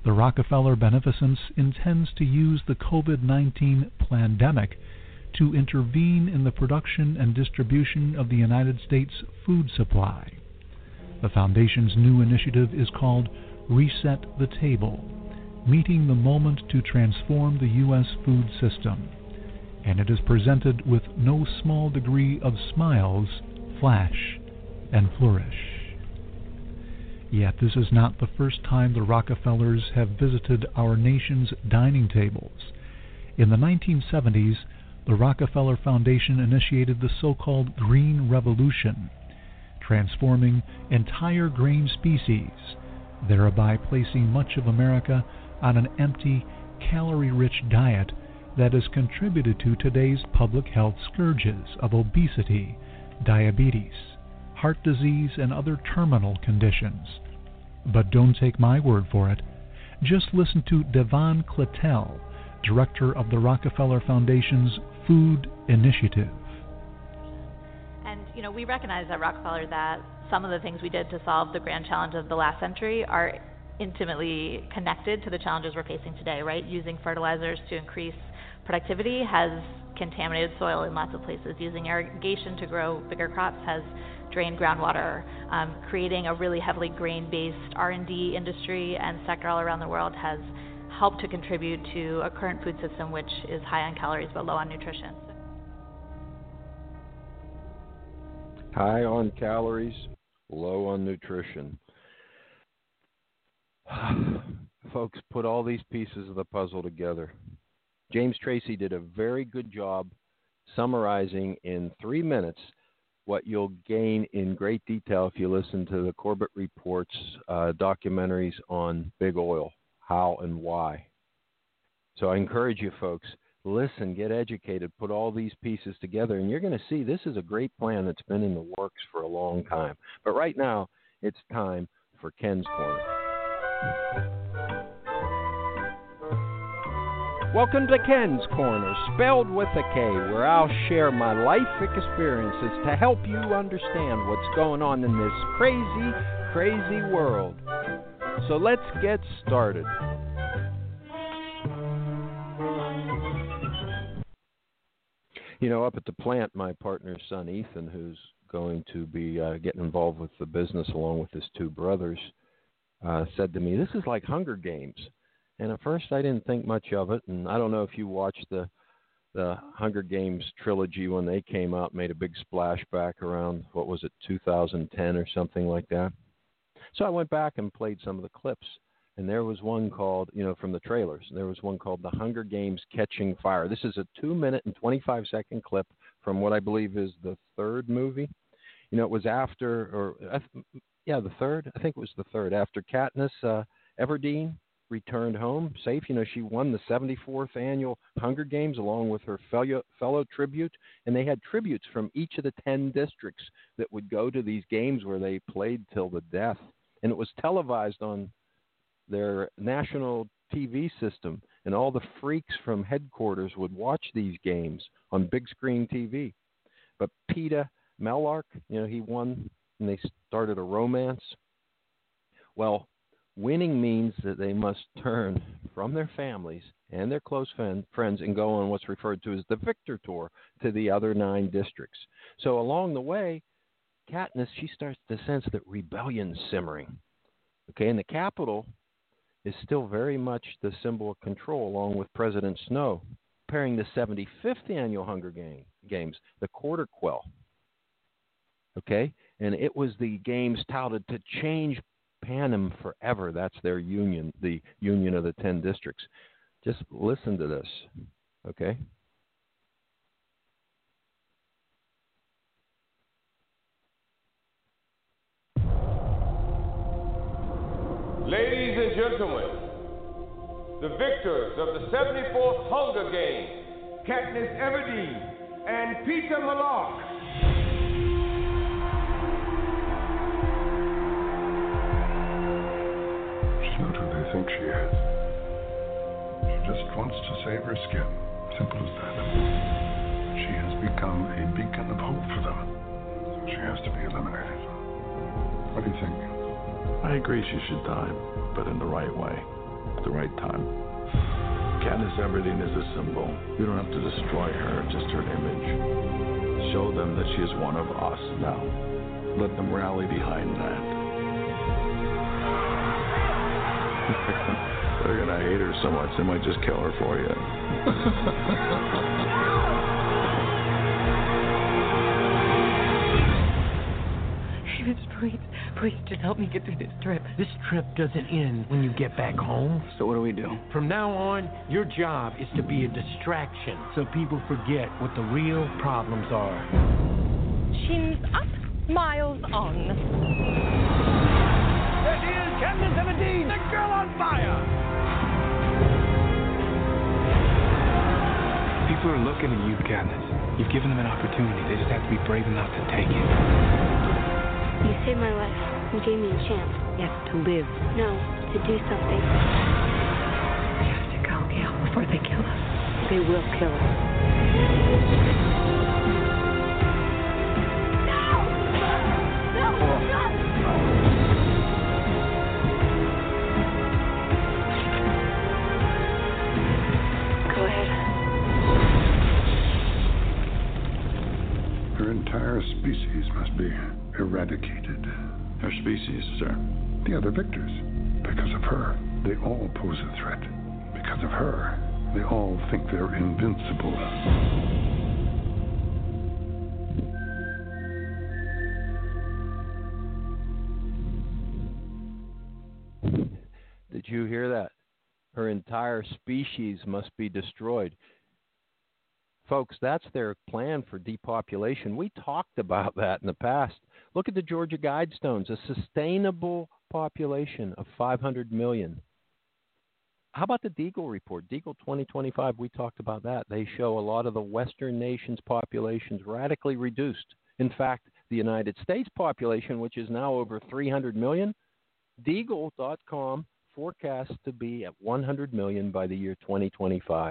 S12: the Rockefeller Beneficence intends to use the COVID-19 pandemic to intervene in the production and distribution of the United States food supply. The Foundation's new initiative is called Reset the Table, meeting the moment to transform the U.S. food system, and it is presented with no small degree of smiles, flash, and flourish. Yet this is not the first time the Rockefellers have visited our nation's dining tables. In the 1970s, the Rockefeller Foundation initiated the so-called Green Revolution, transforming entire grain species, thereby placing much of America on an empty, calorie-rich diet that has contributed to today's public health scourges of obesity, diabetes, heart disease, and other terminal conditions. But don't take my word for it. Just listen to Devon Clattel, director of the Rockefeller Foundation's Food Initiative.
S13: And, we recognize at Rockefeller that some of the things we did to solve the grand challenge of the last century are intimately connected to the challenges we're facing today, right? Using fertilizers to increase productivity has contaminated soil in lots of places. Using irrigation to grow bigger crops has drained groundwater. Creating a really heavily grain-based R&D industry and sector all around the world has helped to contribute to a current food system which is high on calories but low on nutrition.
S4: High on calories, low on nutrition. Folks, put all these pieces of the puzzle together. James Tracy did a very good job summarizing in 3 minutes what you'll gain in great detail if you listen to the Corbett Report's documentaries on big oil, how and why. So I encourage you folks, listen, get educated, put all these pieces together, and you're going to see this is a great plan that's been in the works for a long time. But right now, it's time for Ken's Corner. Welcome to Ken's Corner, spelled with a K, where I'll share my life experiences to help you understand what's going on in this crazy, crazy world. So let's get started. Up at the plant, my partner's son, Ethan, who's going to be getting involved with the business along with his two brothers, said to me, this is like Hunger Games. And at first I didn't think much of it, and I don't know if you watched the Hunger Games trilogy when they came out, made a big splash back around, 2010 or something like that. So I went back and played some of the clips, and there was one called, from the trailers, there was one called The Hunger Games Catching Fire. This is a 2-minute and 25-second clip from what I believe is the third movie. It was after, the third, I think it was the third, after Katniss Everdeen returned home safe. She won the 74th annual Hunger Games along with her fellow tribute, and they had tributes from each of the 10 districts that would go to these games where they played till the death. And it was televised on their national TV system, and all the freaks from headquarters would watch these games on big screen TV. But Peeta Mellark, he won, and they started a romance. Well, winning means that they must turn from their families and their close friends and go on what's referred to as the Victor Tour to the other 9 districts. So along the way, Katniss, she starts to sense that rebellion's simmering. Okay, and the Capitol is still very much the symbol of control, along with President Snow, preparing the 75th annual Hunger Games, the Quarter Quell. Okay, and it was the games touted to change Panem forever. That's their union, the union of the 10 districts. Just listen to this, okay?
S14: Ladies and gentlemen, the victors of the 74th Hunger Games, Katniss Everdeen and Peeta Mellark.
S15: She's not who they think she is. She just wants to save her skin. Simple as that. She has become a beacon of hope for them. So she has to be eliminated. What do you think?
S16: I agree she should die, but in the right way. at the right time. Katniss Everdeen is a symbol. We don't have to destroy her, just her image. Show them that she is one of us now. Let them rally behind that. They're gonna hate her so much, they might just kill her for you.
S17: Please, just help me get through this trip. This trip doesn't end when you get back home. So what do we do? From now on, your job is to be a distraction so people forget what the real problems are.
S18: Chins up, miles on.
S17: There she is, Katniss Everdeen, the girl on fire!
S19: People are looking at you, Katniss. You've given them an opportunity. They just have to be brave enough to take it.
S20: You saved my life. You gave me a chance.
S18: Yes, to live.
S20: No, to do something.
S18: We have to go, Gale, before they kill us. They will kill us.
S20: Go ahead.
S15: Her entire species must be eradicated.
S16: Her species, sir?
S15: The other victors. Because of her, they all pose a threat. Because of her, they all think they're invincible.
S4: Did you hear that? Her entire species must be destroyed. Folks, that's their plan for depopulation. We talked about that in the past. Look at the Georgia Guidestones, a sustainable population of 500 million. How about the Deagle report? Deagle 2025, we talked about that. They show a lot of the Western nations' populations radically reduced. In fact, the United States population, which is now over 300 million, Deagle.com forecasts to be at 100 million by the year 2025.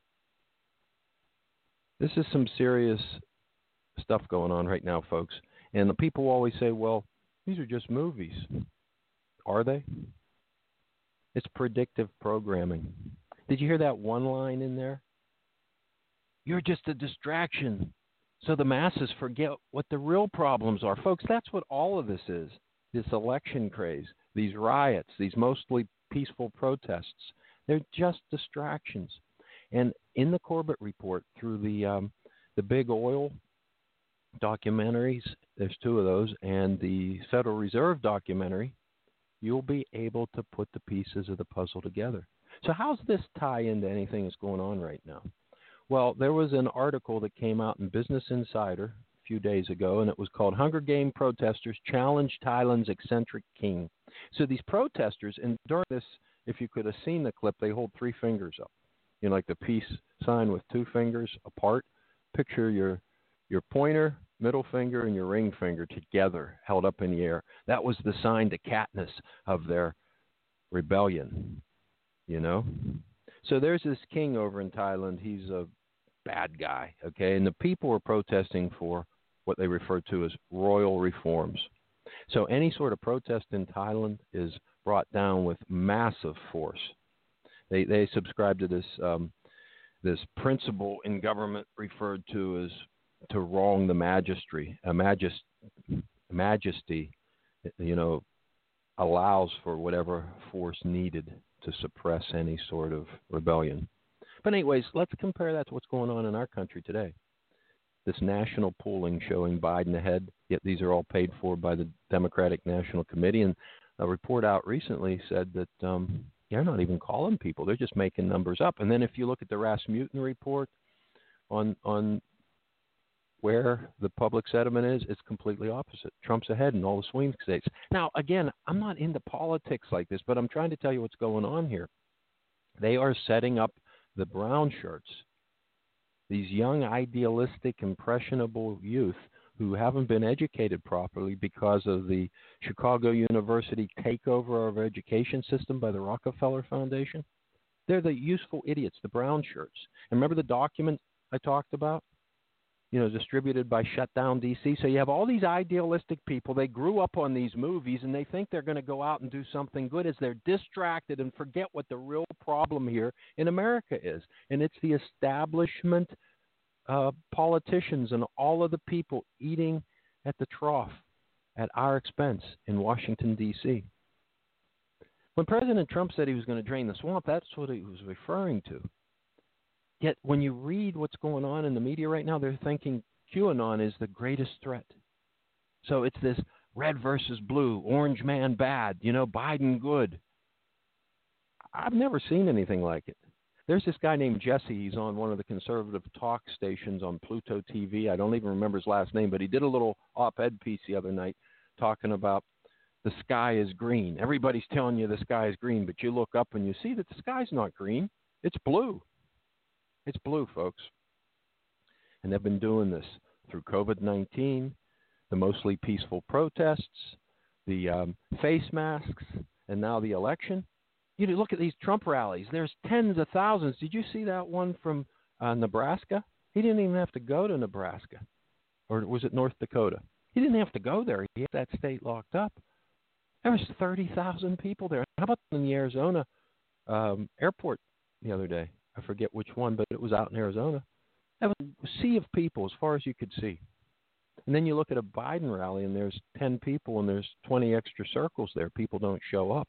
S4: This is some serious stuff going on right now, folks. And the people always say, well, these are just movies. Are they? It's predictive programming. Did you hear that one line in there? You're just a distraction, so the masses forget what the real problems are. Folks, that's what all of this is, this election craze, these riots, these mostly peaceful protests. They're just distractions. And in the Corbett Report, through the big oil documentaries, there's two of those, and the Federal Reserve documentary, you'll be able to put the pieces of the puzzle together. So how's this tie into anything that's going on right now? Well, there was an article that came out in Business Insider a few days ago, and it was called Hunger Game Protesters Challenge Thailand's Eccentric King. So these protesters, and during this, if you could have seen the clip, they hold three fingers up. You know, like the peace sign with two fingers apart. Picture your pointer, middle finger, and your ring finger together, held up in the air. That was the sign to Katniss of their rebellion, you know? So there's this king over in Thailand. He's a bad guy, okay? And the people were protesting for what they refer to as royal reforms. So any sort of protest in Thailand is brought down with massive force. They subscribe to this principle in government referred to as to wrong the majesty. Majesty, you know, allows for whatever force needed to suppress any sort of rebellion. But anyways, let's compare that to what's going on in our country today. This national polling showing Biden ahead, yet these are all paid for by the Democratic National Committee. And a report out recently said that they're not even calling people. They're just making numbers up. And then if you look at the Rasmussen report on where the public sentiment is, it's completely opposite. Trump's ahead in all the swing states. Now, again, I'm not into politics like this, but I'm trying to tell you what's going on here. They are setting up the brown shirts, these young, idealistic, impressionable youth who haven't been educated properly because of the Chicago University takeover of our education system by the Rockefeller Foundation. They're the useful idiots, the brown shirts. And remember the document I talked about? distributed by Shutdown DC. So you have all these idealistic people. They grew up on these movies, and they think they're going to go out and do something good as they're distracted and forget what the real problem here in America is. And it's the establishment politicians and all of the people eating at the trough at our expense in Washington, D.C. When President Trump said he was going to drain the swamp, that's what he was referring to. Yet when you read what's going on in the media right now, they're thinking QAnon is the greatest threat. So it's this red versus blue, orange man bad, Biden good. I've never seen anything like it. There's this guy named Jesse. He's on one of the conservative talk stations on Pluto TV. I don't even remember his last name, but he did a little op-ed piece the other night talking about the sky is green. Everybody's telling you the sky is green, but you look up and you see that the sky's not green. It's blue. It's blue, folks. And they've been doing this through COVID-19, the mostly peaceful protests, the face masks, and now the election. You look at these Trump rallies. There's tens of thousands. Did you see that one from Nebraska? He didn't even have to go to Nebraska. Or was it North Dakota? He didn't have to go there. He had that state locked up. There was 30,000 people there. How about in the Arizona airport the other day? I forget which one, but it was out in Arizona. That was a sea of people as far as you could see. And then you look at a Biden rally, and there's 10 people, and there's 20 extra circles there. People don't show up.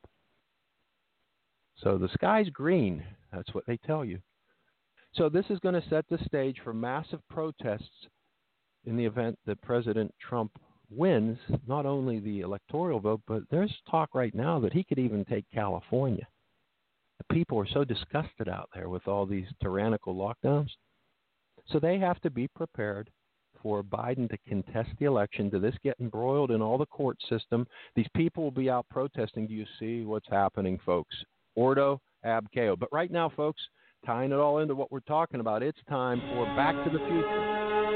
S4: So the sky's green. That's what they tell you. So this is going to set the stage for massive protests in the event that President Trump wins, not only the electoral vote, but there's talk right now that he could even take California. The people are so disgusted out there with all these tyrannical lockdowns. So they have to be prepared for Biden to contest the election, to this get embroiled in all the court system. These people will be out protesting. Do you see what's happening, folks? Ordo ab chaos. But right now, folks, tying it all into what we're talking about, it's time for Back to the Future.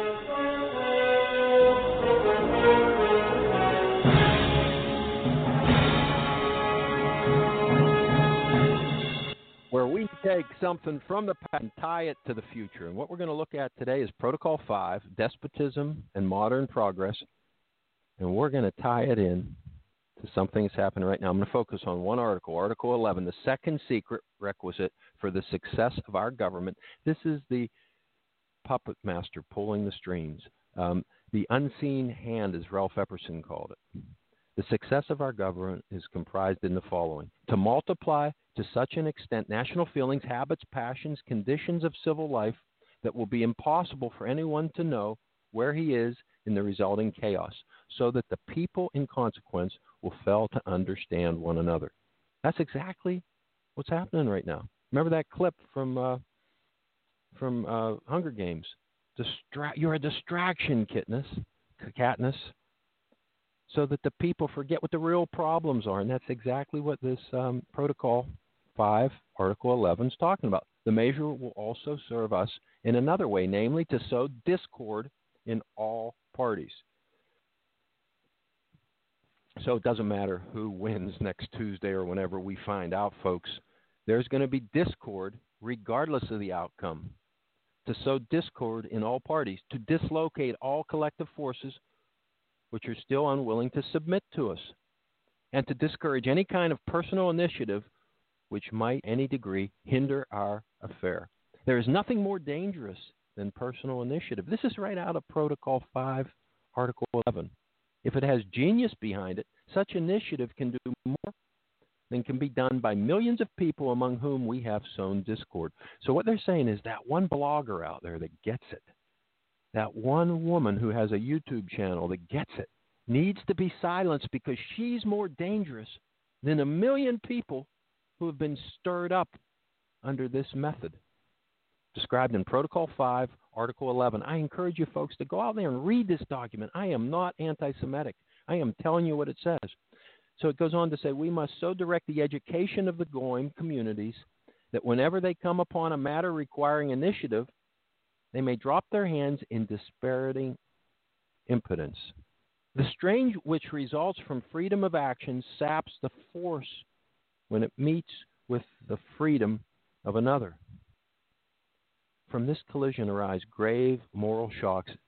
S4: Where we take something from the past and tie it to the future. And what we're going to look at today is Protocol 5, Despotism and Modern Progress. And we're going to tie it in to something that's happening right now. I'm going to focus on one article, Article 11, the second secret requisite for the success of our government. This is the puppet master pulling the strings. The unseen hand, as Ralph Epperson called it. The success of our government is comprised in the following: to multiply to such an extent national feelings, habits, passions, conditions of civil life that will be impossible for anyone to know where he is in the resulting chaos, so that the people in consequence will fail to understand one another. That's exactly what's happening right now. Remember that clip from Hunger Games? You're a distraction, Katniss, so that the people forget what the real problems are. And that's exactly what this Protocol 5, Article 11 is talking about. The measure will also serve us in another way, namely to sow discord in all parties. So it doesn't matter who wins next Tuesday or whenever we find out, folks. There's going to be discord regardless of the outcome. To sow discord in all parties, to dislocate all collective forces which are still unwilling to submit to us, and to discourage any kind of personal initiative which might, in any degree, hinder our affair. There is nothing more dangerous than personal initiative. This is right out of Protocol 5, Article 11. If it has genius behind it, such initiative can do more than can be done by millions of people among whom we have sown discord. So what they're saying is that one blogger out there that gets it, that one woman who has a YouTube channel that gets it, needs to be silenced because she's more dangerous than a million people who have been stirred up under this method. Described in Protocol 5, Article 11. I encourage you folks to go out there and read this document. I am not anti-Semitic. I am telling you what it says. So it goes on to say, we must so direct the education of the Goyim communities that whenever they come upon a matter requiring initiative, they may drop their hands in dispiriting impotence. The strange which results from freedom of action saps the force when it meets with the freedom of another. From this collision arise grave moral shocks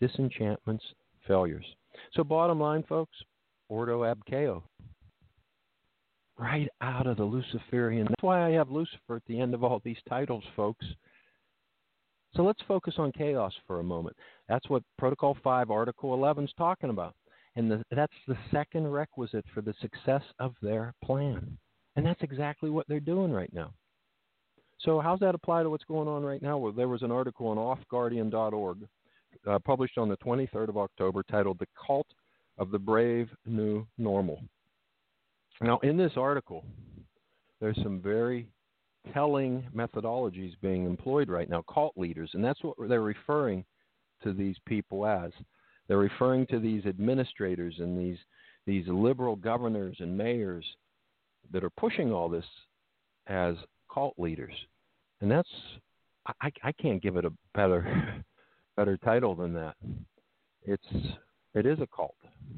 S4: disenchantments, failures. So bottom line, folks, Ordo ab Chao. Right out of the Luciferian. That's why I have Lucifer at the end of all these titles, folks. So let's focus on chaos for a moment. That's what Protocol 5, Article 11 is talking about. And that's the second requisite for the success of their plan. And that's exactly what they're doing right now. So how does that apply to what's going on right now? Well, there was an article on offguardian.org published on the 23rd of October titled The Cult of the Brave New Normal. Now, in this article, there's some very telling methodologies being employed right now, cult leaders, and that's what they're referring to these people as. They're referring to these administrators and these liberal governors and mayors that are pushing all this as cult leaders. And that's, I can't give it a better title than that. It is a cult.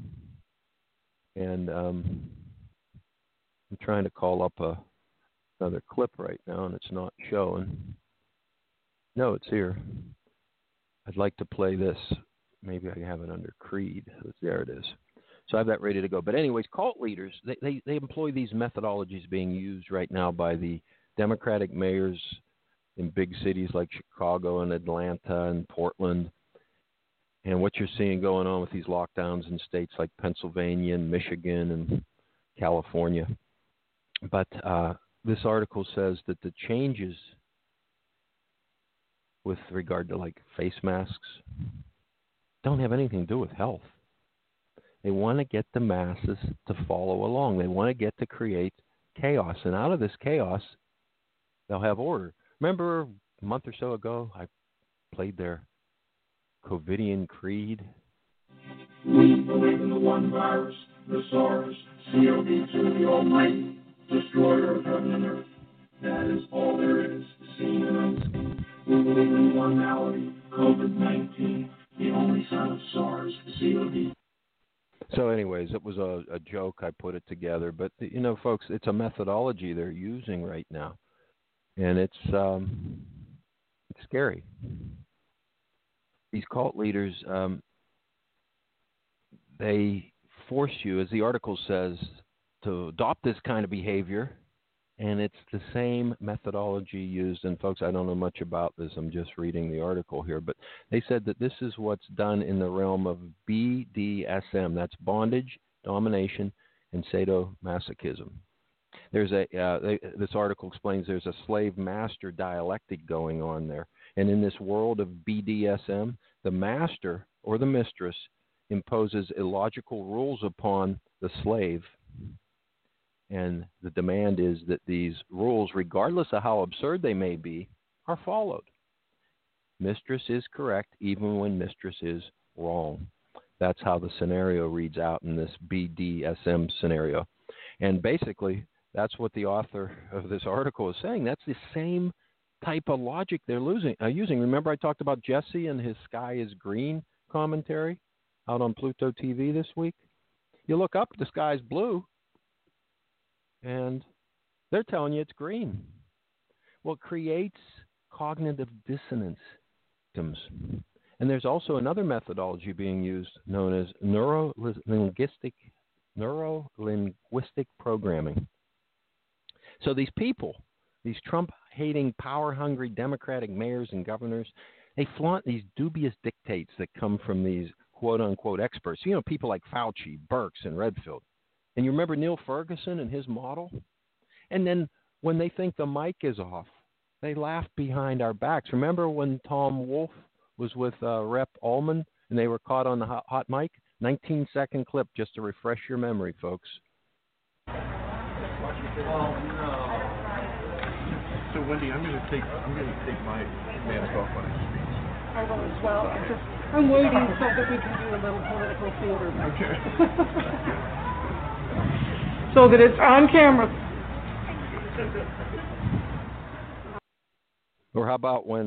S4: And I'm trying to call up another clip right now, and it's not showing. No, it's here. I'd like to play this. Maybe I have it under Creed. There it is. So I have that ready to go. But anyways, cult leaders, they employ these methodologies being used right now by the Democratic mayors in big cities like Chicago and Atlanta and Portland. And what you're seeing going on with these lockdowns in states like Pennsylvania and Michigan and California. But this article says that the changes with regard to like face masks don't have anything to do with health. They want to get the masses to follow along. They want to get to create chaos. And out of this chaos, they'll have order. Remember a month or so ago, I played their COVIDian creed?
S21: We believe in the one virus, the SARS, CoV-2, the almighty destroyer of heaven and earth. That is all there is, seen and unseen. We believe in one malady, COVID-19, the only son of SARS, CoV.
S4: So anyways, it was a joke. I put it together. But, you know, folks, it's a methodology they're using right now. And it's scary. These cult leaders, they force you, as the article says, to adopt this kind of behavior. And it's the same methodology used. And, folks, I don't know much about this. I'm just reading the article here. But they said that this is what's done in the realm of BDSM. That's bondage, domination, and sadomasochism. There's this article explains there's a slave-master dialectic going on there. And in this world of BDSM, the master or the mistress imposes illogical rules upon the slave. And the demand is that these rules, regardless of how absurd they may be, are followed. Mistress is correct even when mistress is wrong. That's how the scenario reads out in this BDSM scenario. And basically, that's what the author of this article is saying. That's the same type of logic they're using. Remember I talked about Jesse and his Sky is Green commentary out on Pluto TV this week? You look up, the sky's blue. And they're telling you it's green. Well, it creates cognitive dissonance symptoms. And there's also another methodology being used known as neuro-linguistic programming. So these people, these Trump-hating, power-hungry Democratic mayors and governors, they flaunt these dubious dictates that come from these quote-unquote experts. You know, people like Fauci, Birx, and Redfield. And you remember Neil Ferguson and his model? And then when they think the mic is off, they laugh behind our backs. Remember when Tom Wolf was with Rep. Ullman and they were caught on the hot mic? 19-second clip just to refresh your memory, folks.
S21: Oh, no. So, Wendy, I'm going to take my mask off when I speak.
S2: I will as well. I'm waiting so that we can do a little political theater.
S21: Okay.
S2: So that it's on camera.
S4: Or how about when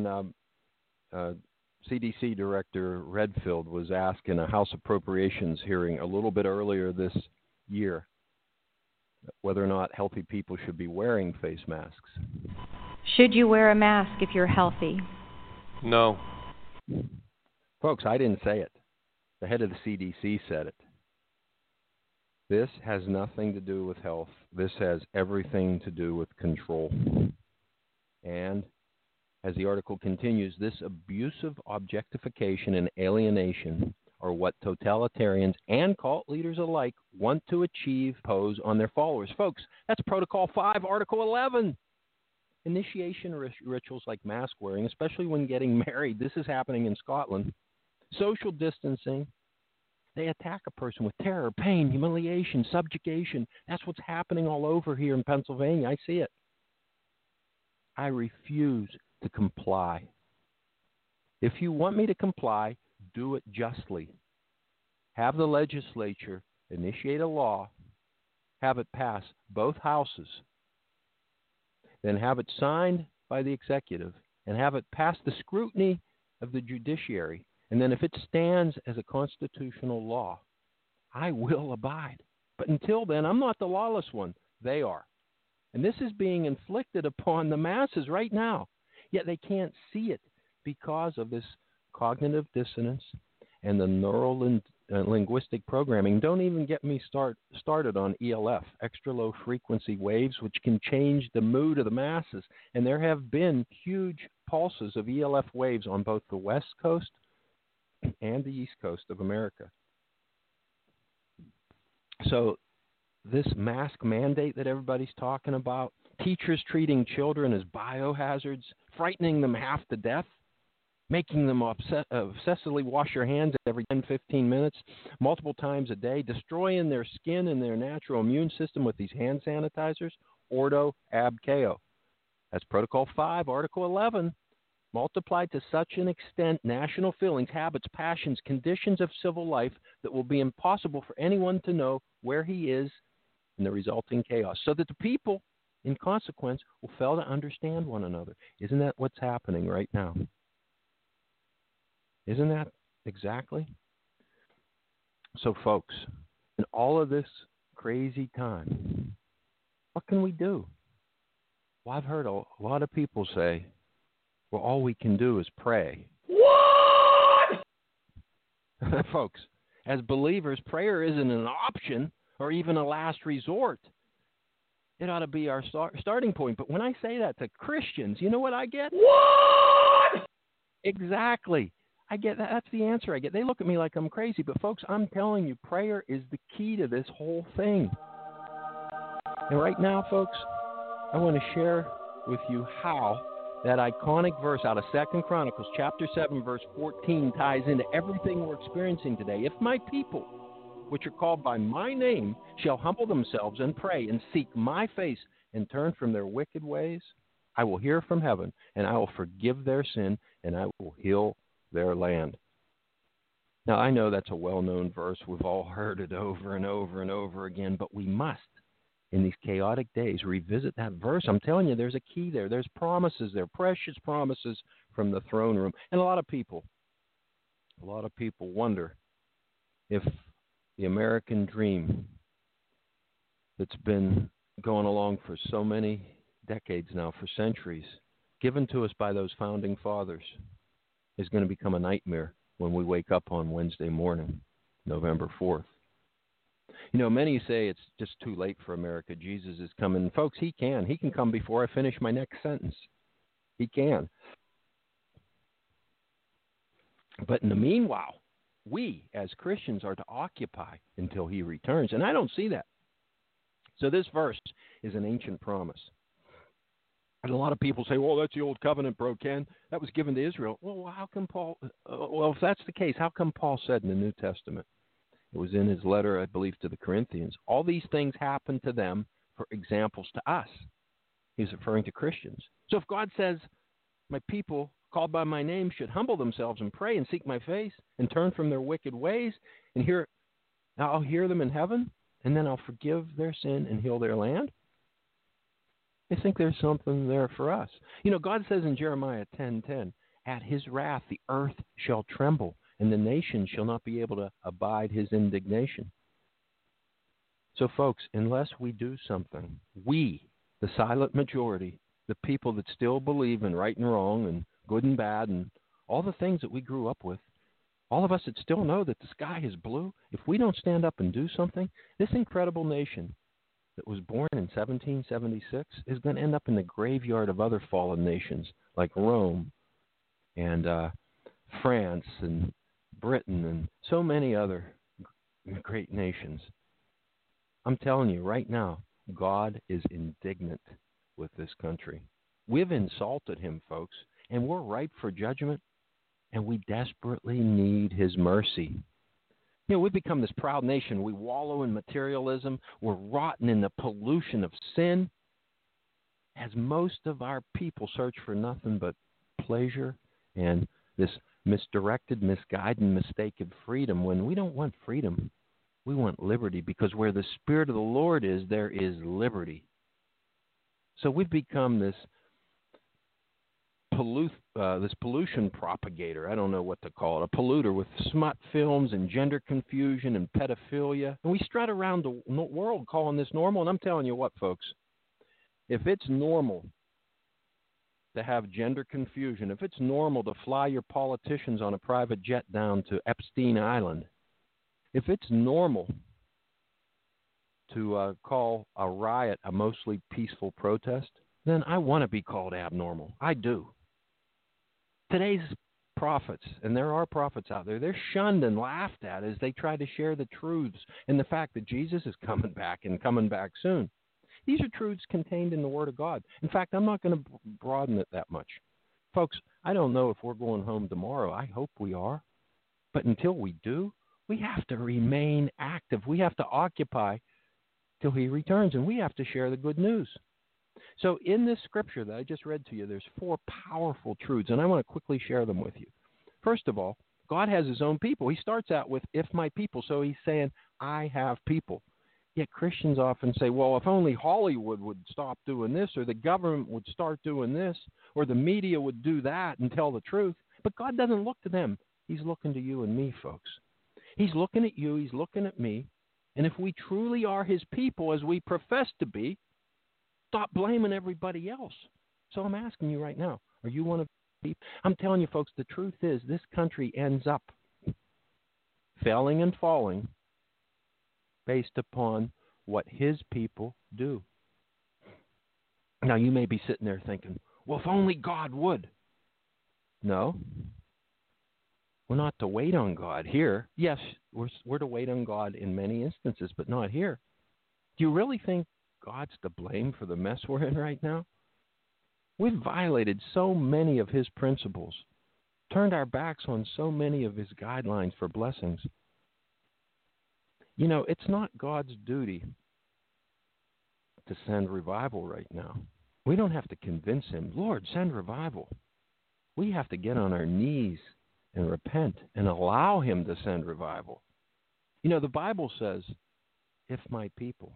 S4: CDC Director Redfield was asked in a House Appropriations hearing a little bit earlier this year whether or not healthy people should be wearing face masks.
S8: Should you wear a mask if you're healthy?
S14: No.
S4: Folks, I didn't say it. The head of the CDC said it. This has nothing to do with health. This has everything to do with control. And as the article continues, this abusive objectification and alienation are what totalitarians and cult leaders alike want to achieve, pose on their followers. Folks, that's Protocol 5, Article 11. Initiation rituals like mask wearing, especially when getting married. This is happening in Scotland. Social distancing. They attack a person with terror, pain, humiliation, subjugation. That's what's happening all over here in Pennsylvania. I see it. I refuse to comply. If you want me to comply, do it justly. Have the legislature initiate a law, have it pass both houses, then have it signed by the executive, and have it pass the scrutiny of the judiciary. And then if it stands as a constitutional law, I will abide. But until then, I'm not the lawless one. They are. And this is being inflicted upon the masses right now. Yet they can't see it because of this cognitive dissonance and the neural linguistic programming. Don't even get me started on ELF, extra low frequency waves, which can change the mood of the masses. And there have been huge pulses of ELF waves on both the West Coast and the East Coast of America. So this mask mandate that everybody's talking about, teachers treating children as biohazards, frightening them half to death, making them obsessively wash their hands every 10, 15 minutes, multiple times a day, destroying their skin and their natural immune system with these hand sanitizers, ordo ab chao. That's Protocol 5, Article 11. Multiplied to such an extent, national feelings, habits, passions, conditions of civil life that will be impossible for anyone to know where he is in the resulting chaos, so that the people, in consequence, will fail to understand one another. Isn't that what's happening right now? Isn't that exactly? So, folks, in all of this crazy time, what can we do? Well, I've heard a lot of people say, well, all we can do is pray. What? Folks, as believers, prayer isn't an option or even a last resort. It ought to be our starting point. But when I say that to Christians, you know what I get? What? Exactly. I get that. That's the answer I get. They look at me like I'm crazy. But, folks, I'm telling you, prayer is the key to this whole thing. And right now, folks, I want to share with you how that iconic verse out of 2 Chronicles chapter 7, verse 14 ties into everything we're experiencing today. If my people, which are called by my name, shall humble themselves and pray and seek my face and turn from their wicked ways, I will hear from heaven, and I will forgive their sin, and I will heal their land. Now, I know that's a well-known verse. We've all heard it over and over and over again, but we must, in these chaotic days, revisit that verse. I'm telling you, there's a key there. There's promises there, precious promises from the throne room. And a lot of people wonder if the American dream that's been going along for so many decades now, for centuries, given to us by those founding fathers, is going to become a nightmare when we wake up on Wednesday morning, November 4th. You know, many say it's just too late for America. Jesus is coming. Folks, he can. He can come before I finish my next sentence. He can. But in the meanwhile, we as Christians are to occupy until he returns. And I don't see that. So this verse is an ancient promise. And a lot of people say, well, that's the old covenant, bro, Ken. That was given to Israel. Well, how come Paul, if that's the case, how come Paul said in the New Testament, it was in his letter, I believe, to the Corinthians, all these things happened to them for examples to us. He's referring to Christians. So if God says, my people called by my name should humble themselves and pray and seek my face and turn from their wicked ways, and I'll hear them in heaven, and then I'll forgive their sin and heal their land, I think there's something there for us. You know, God says in Jeremiah 10:10, at his wrath the earth shall tremble, and the nations shall not be able to abide his indignation. So, folks, unless we do something, we, the silent majority, the people that still believe in right and wrong and good and bad and all the things that we grew up with, All of us that still know that the sky is blue, if we don't stand up and do something, this incredible nation that was born in 1776 is going to end up in the graveyard of other fallen nations like Rome and France and Britain and so many other great nations. I'm telling you right now, God is indignant with this country. We've insulted him, folks, and we're ripe for judgment, and we desperately need his mercy. You know, we've become this proud nation. We wallow in materialism. We're rotten in the pollution of sin, as most of our people search for nothing but pleasure and this misdirected, misguided, mistaken freedom, when we don't want freedom. We want liberty, because where the Spirit of the Lord is, there is liberty. So we've become this pollution propagator. I don't know what to call it, a polluter with smut films and gender confusion and pedophilia. And we strut around the world calling this normal. And I'm telling you what, folks, if it's normal to have gender confusion, if it's normal to fly your politicians on a private jet down to Epstein Island, if it's normal to call a riot a mostly peaceful protest, then I want to be called abnormal. I do. Today's prophets, and there are prophets out there, they're shunned and laughed at as they try to share the truths and the fact that Jesus is coming back and coming back soon. These are truths contained in the Word of God. In fact, I'm not going to broaden it that much. Folks, I don't know if we're going home tomorrow. I hope we are. But until we do, we have to remain active. We have to occupy till he returns, and we have to share the good news. So in this scripture that I just read to you, there's 4 powerful truths, and I want to quickly share them with you. First of all, God has his own people. He starts out with, if my people. So he's saying, I have people. Yet Christians often say, well, if only Hollywood would stop doing this, or the government would start doing this, or the media would do that and tell the truth. But God doesn't look to them. He's looking to you and me, folks. He's looking at you. He's looking at me. And if we truly are his people, as we profess to be, stop blaming everybody else. So I'm asking you right now, are you one of the people? I'm telling you, folks, the truth is this country ends up failing and falling based upon what his people do. Now, you may be sitting there thinking, well, if only God would. No. We're not to wait on God here. Yes, we're to wait on God in many instances, but not here. Do you really think God's to blame for the mess we're in right now? We've violated so many of his principles, turned our backs on so many of his guidelines for blessings. You know, it's not God's duty to send revival right now. We don't have to convince him, Lord, send revival. We have to get on our knees and repent and allow him to send revival. You know, the Bible says, if my people.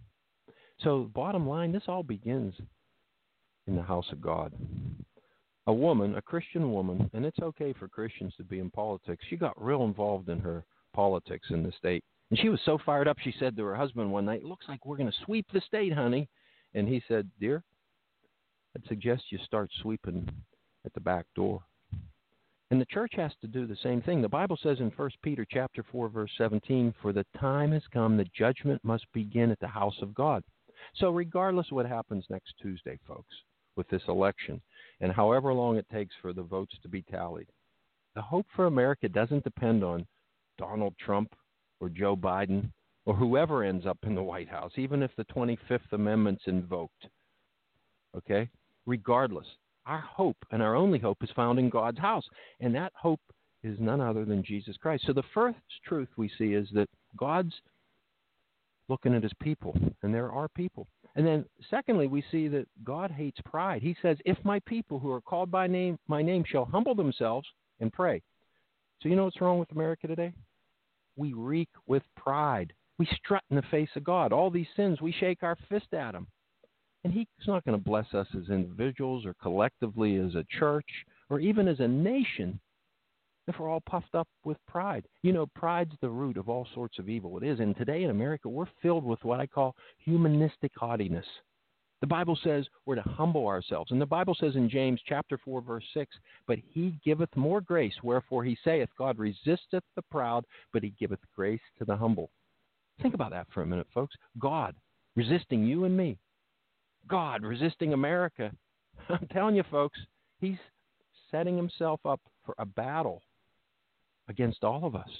S4: So bottom line, this all begins in the house of God. A woman, a Christian woman, and it's okay for Christians to be in politics, she got real involved in her politics in the state. And she was so fired up, she said to her husband one night, looks like we're going to sweep the state, honey. And he said, dear, I'd suggest you start sweeping at the back door. And the church has to do the same thing. The Bible says in 1 Peter chapter 4, verse 17, for the time has come that judgment must begin at the house of God. So regardless of what happens next Tuesday, folks, with this election, and however long it takes for the votes to be tallied, the hope for America doesn't depend on Donald Trump or Joe Biden or whoever ends up in the White House, even if the 25th Amendment's invoked. Okay? Regardless, our hope and our only hope is found in God's house, and that hope is none other than Jesus Christ. So the first truth we see is that God's looking at his people, and there are people. And then secondly, we see that God hates pride. He says, if my people who are called by my name shall humble themselves and pray. So you know what's wrong with America today? We reek with pride. We strut in the face of God. All these sins, we shake our fist at him. And he's not going to bless us as individuals or collectively as a church or even as a nation if we're all puffed up with pride. You know, pride's the root of all sorts of evil. It is. And today in America, we're filled with what I call humanistic haughtiness. The Bible says we're to humble ourselves. And the Bible says in James chapter 4, verse 6, but he giveth more grace, wherefore he saith, God resisteth the proud, but he giveth grace to the humble. Think about that for a minute, folks. God resisting you and me. God resisting America. I'm telling you, folks, he's setting himself up for a battle against all of us.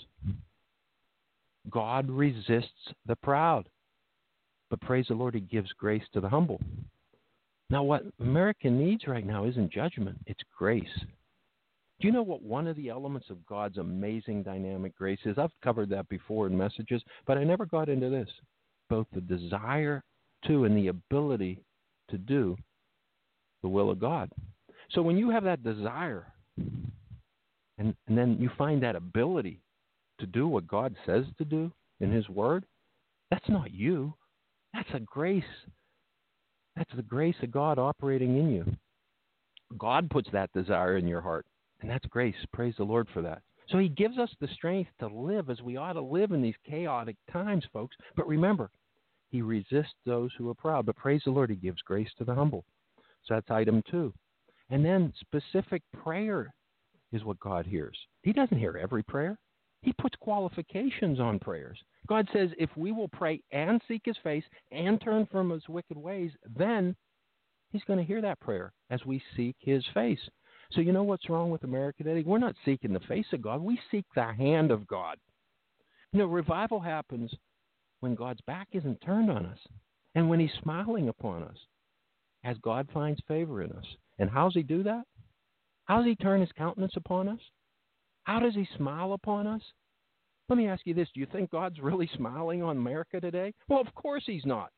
S4: God resists the proud. But praise the Lord, he gives grace to the humble. Now, what America needs right now isn't judgment, it's grace. Do you know what one of the elements of God's amazing dynamic grace is? I've covered that before in messages, but I never got into this. Both the desire to and the ability to do the will of God. So when you have that desire and then you find that ability to do what God says to do in his word, that's not you. That's a grace. That's the grace of God operating in you. God puts that desire in your heart, and that's grace. Praise the Lord for that. So he gives us the strength to live as we ought to live in these chaotic times, folks. But remember, he resists those who are proud. But praise the Lord, he gives grace to the humble. So that's item 2. And then specific prayer is what God hears. He doesn't hear every prayer. He puts qualifications on prayers. God says if we will pray and seek his face and turn from his wicked ways, then he's going to hear that prayer as we seek his face. So you know what's wrong with America today? We're not seeking the face of God. We seek the hand of God. You know, revival happens when God's back isn't turned on us and when he's smiling upon us as God finds favor in us. And how does he do that? How does he turn his countenance upon us? How does he smile upon us? Let me ask you this. Do you think God's really smiling on America today? Well, of course he's not.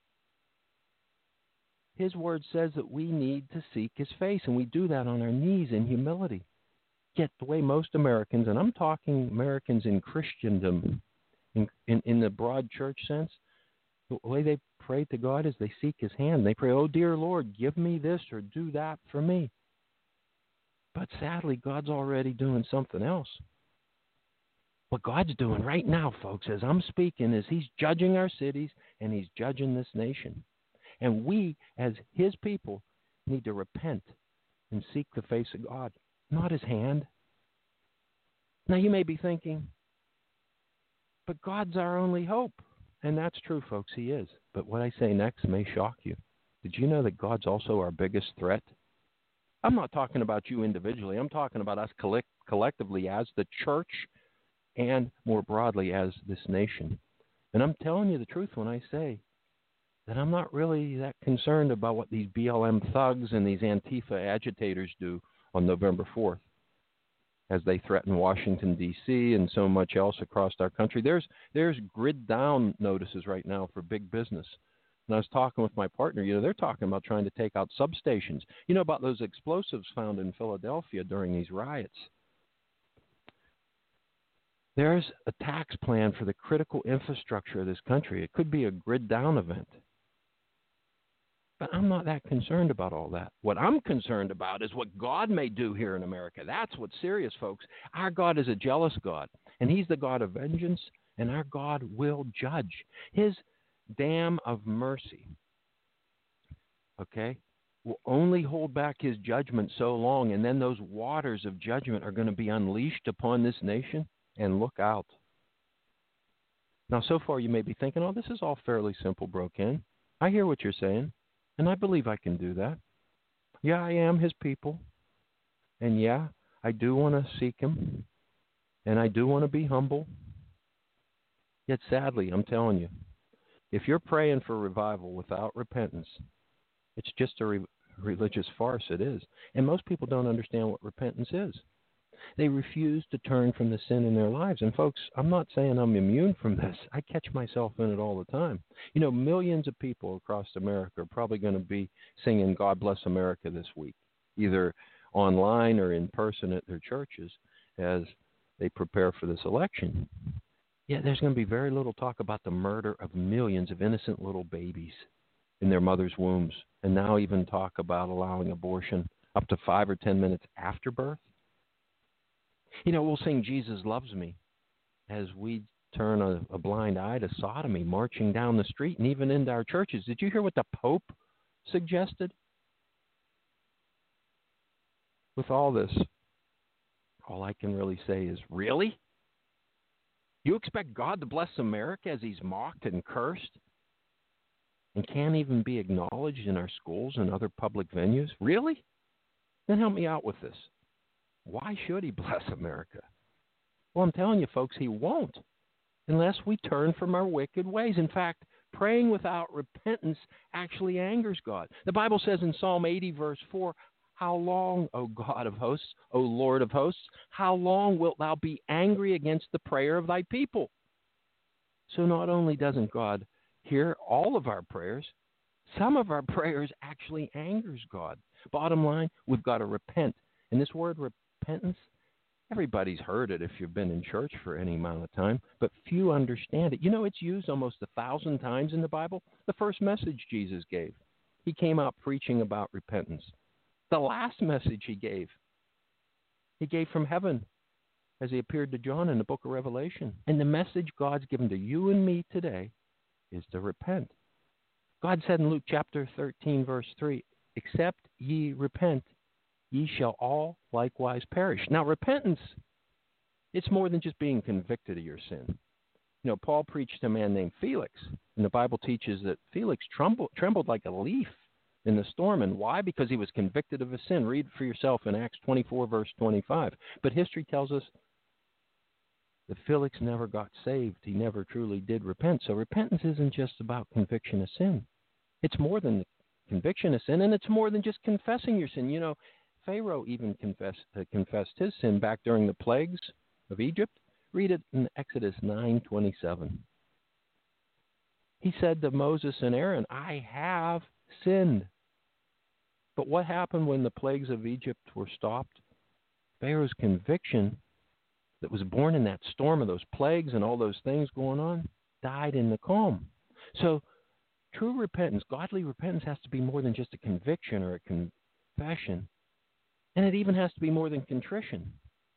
S4: His word says that we need to seek his face, and we do that on our knees in humility. Yet the way most Americans, and I'm talking Americans in Christendom, in the broad church sense, the way they pray to God is they seek his hand. They pray, oh, dear Lord, give me this or do that for me. But sadly, God's already doing something else. What God's doing right now, folks, as I'm speaking, is he's judging our cities and he's judging this nation. And we, as his people, need to repent and seek the face of God, not his hand. Now, you may be thinking, but God's our only hope. And that's true, folks, he is. But what I say next may shock you. Did you know that God's also our biggest threat? I'm not talking about you individually. I'm talking about us collectively as the church and more broadly as this nation. And I'm telling you the truth when I say that I'm not really that concerned about what these BLM thugs and these Antifa agitators do on November 4th as they threaten Washington, D.C. and so much else across our country. There's grid down notices right now for big business. And I was talking with my partner, they're talking about trying to take out substations. About those explosives found in Philadelphia during these riots. There's a tax plan for the critical infrastructure of this country. It could be a grid down event. But I'm not that concerned about all that. What I'm concerned about is what God may do here in America. That's what's serious, folks. Our God is a jealous God, and he's the God of vengeance, and our God will judge. His dam of mercy, will only hold back his judgment so long, and then those waters of judgment are going to be unleashed upon this nation, and look out. Now, so far you may be thinking, this is all fairly simple, Bro Ken. I hear what you're saying, and I believe I can do that. Yeah, I am his people, and yeah, I do want to seek him, and I do want to be humble. Yet sadly, I'm telling you, if you're praying for revival without repentance, it's just a religious farce, it is. And most people don't understand what repentance is. They refuse to turn from the sin in their lives. And folks, I'm not saying I'm immune from this. I catch myself in it all the time. Millions of people across America are probably going to be singing God Bless America this week, either online or in person at their churches as they prepare for this election. Yeah, there's going to be very little talk about the murder of millions of innocent little babies in their mother's wombs, and now even talk about allowing abortion up to 5 or 10 minutes after birth. We'll sing Jesus Loves Me as we turn a blind eye to sodomy marching down the street and even into our churches. Did you hear what the Pope suggested? With all this, all I can really say is, really? You expect God to bless America as he's mocked and cursed and can't even be acknowledged in our schools and other public venues? Really? Then help me out with this. Why should he bless America? Well, I'm telling you, folks, he won't unless we turn from our wicked ways. In fact, praying without repentance actually angers God. The Bible says in Psalm 80, verse 4, "How long, O God of hosts, O Lord of hosts, how long wilt thou be angry against the prayer of thy people?" So not only doesn't God hear all of our prayers, some of our prayers actually angers God. Bottom line, we've got to repent. And this word repentance, everybody's heard it if you've been in church for any amount of time, but few understand it. You know, it's used almost 1,000 times in the Bible. The first message Jesus gave, he came out preaching about repentance. The last message he gave from heaven as he appeared to John in the book of Revelation. And the message God's given to you and me today is to repent. God said in Luke chapter 13, verse 3, "Except ye repent, ye shall all likewise perish." Now, repentance, it's more than just being convicted of your sin. You know, Paul preached to a man named Felix, and the Bible teaches that Felix trembled like a leaf in the storm. And why? Because he was convicted of a sin. Read for yourself in Acts 24, verse 25. But history tells us that Felix never got saved. He never truly did repent. So repentance isn't just about conviction of sin. It's more than the conviction of sin, and it's more than just confessing your sin. You know, Pharaoh even confessed his sin back during the plagues of Egypt. Read it in Exodus 9:27. He said to Moses and Aaron, "I have sinned." But what happened when the plagues of Egypt were stopped? Pharaoh's conviction that was born in that storm of those plagues and all those things going on died in the calm. So true repentance, godly repentance, has to be more than just a conviction or a confession. And it even has to be more than contrition.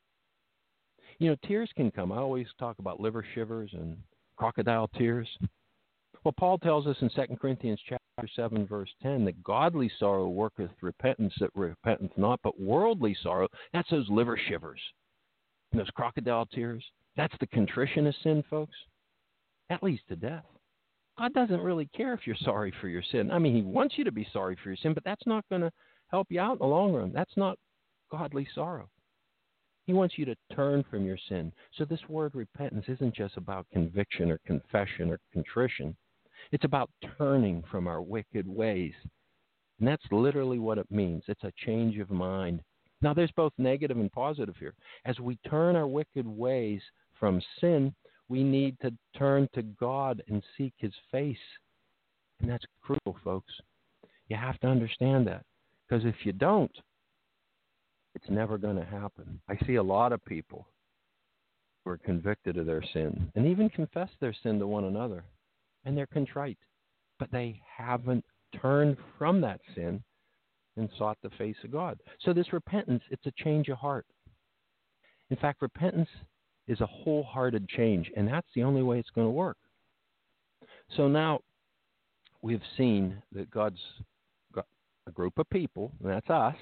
S4: You know, tears can come. I always talk about liver shivers and crocodile tears. Well, Paul tells us in 2 Corinthians chapter 7, verse 10, that godly sorrow worketh repentance that repenteth not, but worldly sorrow, that's those liver shivers and those crocodile tears. That's the contrition of sin, folks. That leads to death. God doesn't really care if you're sorry for your sin. I mean, he wants you to be sorry for your sin, but that's not going to help you out in the long run. That's not godly sorrow. He wants you to turn from your sin. So this word repentance isn't just about conviction or confession or contrition. It's about turning from our wicked ways. And that's literally what it means. It's a change of mind. Now, there's both negative and positive here. As we turn our wicked ways from sin, we need to turn to God and seek his face. And that's crucial, folks. You have to understand that. Because if you don't, it's never going to happen. I see a lot of people who are convicted of their sin and even confess their sin to one another. And they're contrite. But they haven't turned from that sin and sought the face of God. So this repentance, it's a change of heart. In fact, repentance is a wholehearted change, and that's the only way it's going to work. So now we've seen that God's got a group of people, and that's us.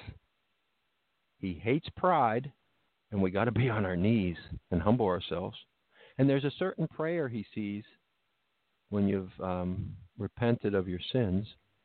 S4: He hates pride, and we got to be on our knees and humble ourselves. And there's a certain prayer he sees when you've repented of your sins.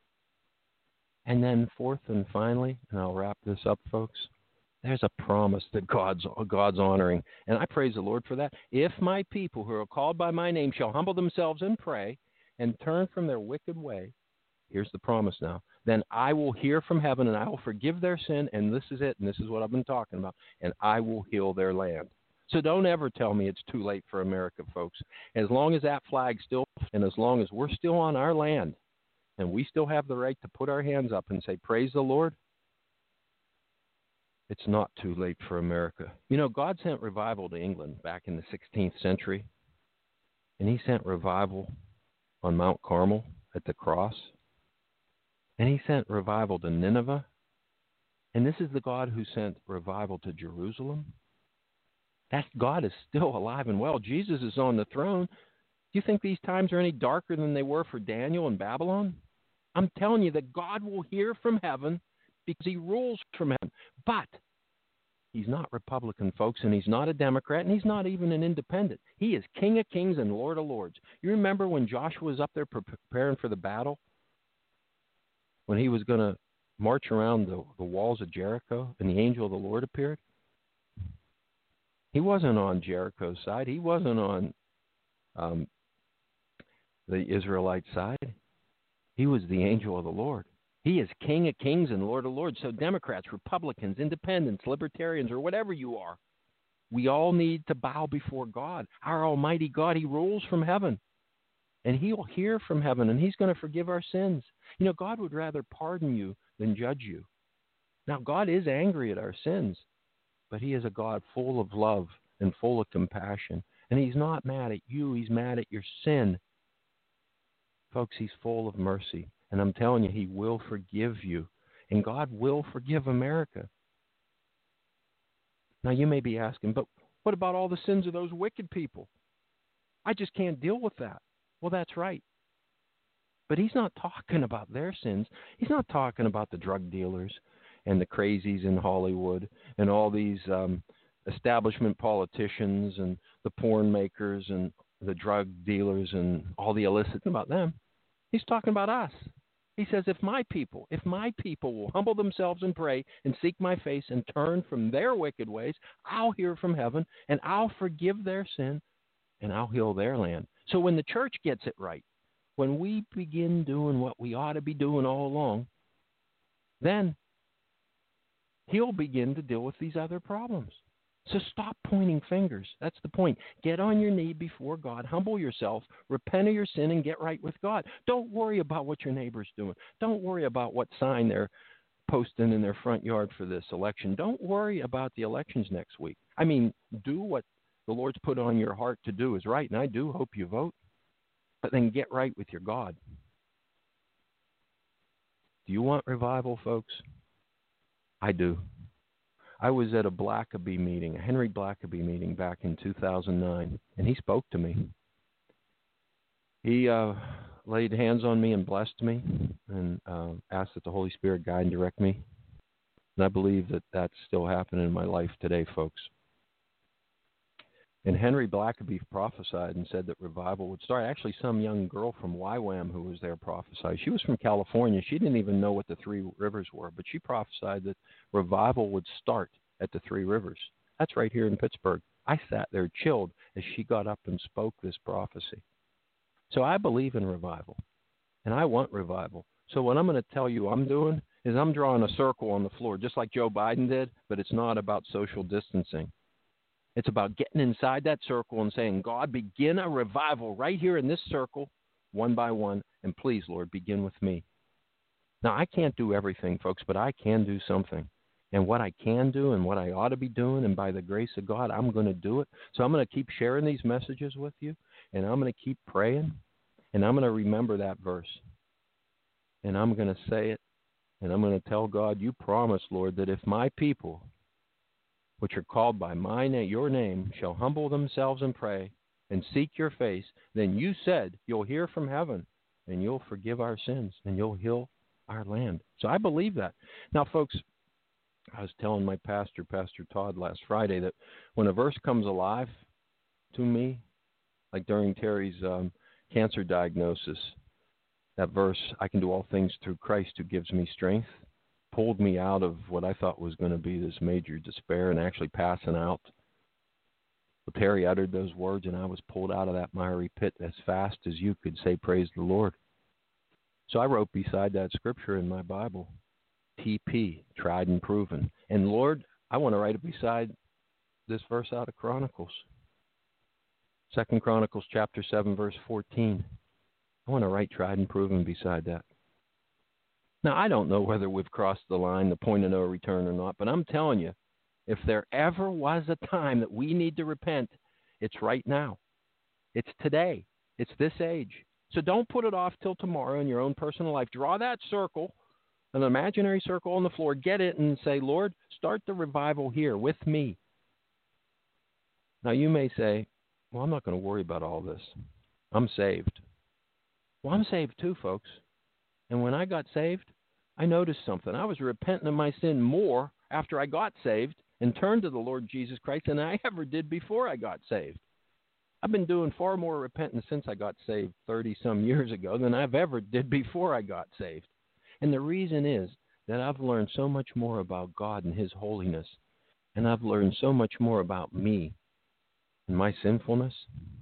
S4: And then fourth and finally, and I'll wrap this up, folks, there's a promise that God's honoring. And I praise the Lord for that. If my people who are called by my name shall humble themselves and pray and turn from their wicked way, here's the promise now, then I will hear from heaven and I will forgive their sin, and this is it, and this is what I've been talking about, and I will heal their land. So don't ever tell me it's too late for America, folks. As long as that flag's still, and as long as we're still on our land, and we still have the right to put our hands up and say, praise the Lord, it's not too late for America. You know, God sent revival to England back in the 16th century, and he sent revival on Mount Carmel at the cross, and he sent revival to Nineveh, and this is the God who sent revival to Jerusalem. That God is still alive and well. Jesus is on the throne. Do you think these times are any darker than they were for Daniel in Babylon? I'm telling you that God will hear from heaven because he rules from heaven. But he's not Republican, folks, and he's not a Democrat, and he's not even an independent. He is King of Kings and Lord of Lords. You remember when Joshua was up there preparing for the battle? When he was going to march around the walls of Jericho and the angel of the Lord appeared? He wasn't on Jericho's side. He wasn't on the Israelite side. He was the angel of the Lord. He is King of Kings and Lord of Lords. So Democrats, Republicans, Independents, Libertarians, or whatever you are, we all need to bow before God. Our almighty God, he rules from heaven. And he'll hear from heaven, and he's going to forgive our sins. You know, God would rather pardon you than judge you. Now, God is angry at our sins, but he is a God full of love and full of compassion. And he's not mad at you. He's mad at your sin. Folks, he's full of mercy. And I'm telling you, he will forgive you. And God will forgive America. Now, you may be asking, but what about all the sins of those wicked people? I just can't deal with that. Well, that's right. But he's not talking about their sins. He's not talking about the drug dealers and the crazies in Hollywood and all these establishment politicians and the porn makers and the drug dealers and all the illicit about them. He's talking about us. He says, if my people will humble themselves and pray and seek my face and turn from their wicked ways, I'll hear from heaven and I'll forgive their sin and I'll heal their land. So when the church gets it right, when we begin doing what we ought to be doing all along, then he'll begin to deal with these other problems. So stop pointing fingers. That's the point. Get on your knee before God. Humble yourself. Repent of your sin and get right with God. Don't worry about what your neighbor's doing. Don't worry about what sign they're posting in their front yard for this election. Don't worry about the elections next week. I mean, do what the Lord's put on your heart to do is right, and I do hope you vote. But then get right with your God. Do you want revival, folks? I do. I was at a Blackaby meeting, a Henry Blackaby meeting back in 2009, and he spoke to me. He laid hands on me and blessed me and asked that the Holy Spirit guide and direct me. And I believe that that's still happening in my life today, folks. And Henry Blackaby prophesied and said that revival would start. Actually, some young girl from YWAM who was there prophesied. She was from California. She didn't even know what the Three Rivers were, but she prophesied that revival would start at the Three Rivers. That's right here in Pittsburgh. I sat there chilled as she got up and spoke this prophecy. So I believe in revival, and I want revival. So what I'm going to tell you I'm doing is I'm drawing a circle on the floor, just like Joe Biden did, but it's not about social distancing. It's about getting inside that circle and saying, God, begin a revival right here in this circle, one by one, and please, Lord, begin with me. Now, I can't do everything, folks, but I can do something. And what I can do and what I ought to be doing, and by the grace of God, I'm going to do it. So I'm going to keep sharing these messages with you, and I'm going to keep praying, and I'm going to remember that verse. And I'm going to say it, and I'm going to tell God, you promised, Lord, that if my people, which are called by my name, your name, shall humble themselves and pray and seek your face, then you said you'll hear from heaven and you'll forgive our sins and you'll heal our land. So I believe that. Now, folks, I was telling my pastor, Pastor Todd, last Friday that when a verse comes alive to me, like during Terry's cancer diagnosis, that verse, I can do all things through Christ who gives me strength, pulled me out of what I thought was going to be this major despair and actually passing out. Well, Terry uttered those words, and I was pulled out of that miry pit as fast as you could say, praise the Lord. So I wrote beside that scripture in my Bible, TP, tried and proven. And Lord, I want to write it beside this verse out of Chronicles. 2 Chronicles chapter 7, verse 14. I want to write tried and proven beside that. Now, I don't know whether we've crossed the line, the point of no return or not, but I'm telling you, if there ever was a time that we need to repent, it's right now. It's today. It's this age. So don't put it off till tomorrow in your own personal life. Draw that circle, an imaginary circle on the floor, get it and say, Lord, start the revival here with me. Now, you may say, well, I'm not going to worry about all this. I'm saved. Well, I'm saved too, folks. And when I got saved, I noticed something. I was repenting of my sin more after I got saved and turned to the Lord Jesus Christ than I ever did before I got saved. I've been doing far more repentance since I got saved 30-some years ago than I've ever did before I got saved. And the reason is that I've learned so much more about God and His holiness, and I've learned so much more about me and my sinfulness,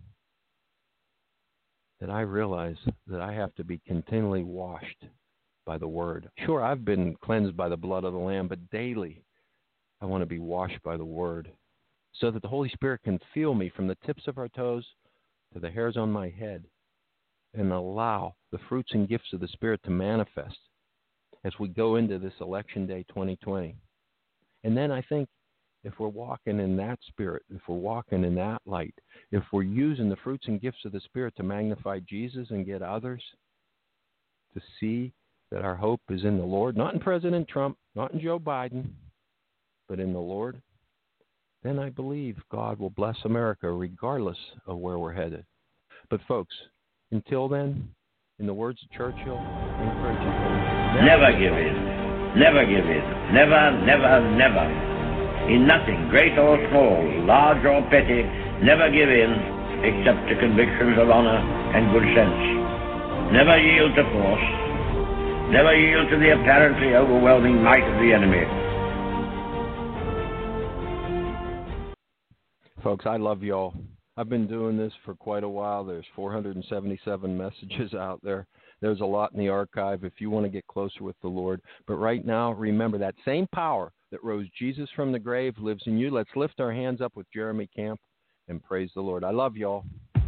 S4: that I realize that I have to be continually washed by the Word. Sure, I've been cleansed by the blood of the Lamb, but daily I want to be washed by the Word so that the Holy Spirit can feel me from the tips of our toes to the hairs on my head and allow the fruits and gifts of the Spirit to manifest as we go into this election day 2020. And then I think if we're walking in that Spirit, if we're walking in that light, if we're using the fruits and gifts of the Spirit to magnify Jesus and get others to see that our hope is in the Lord, not in President Trump, not in Joe Biden, but in the Lord, then I believe God will bless America regardless of where we're headed. But folks, until then, in the words of Churchill, I encourage you,
S1: never give in. Never give in. Never, never, never. In nothing, great or small, large or petty, never give in except to convictions of honor and good sense. Never yield to force. Never yield to the apparently overwhelming might of the enemy.
S4: Folks, I love y'all. I've been doing this for quite a while. There's 477 messages out there. There's a lot in the archive if you want to get closer with the Lord. But right now, remember that same power that rose Jesus from the grave lives in you. Let's lift our hands up with Jeremy Camp and praise the Lord. I love y'all.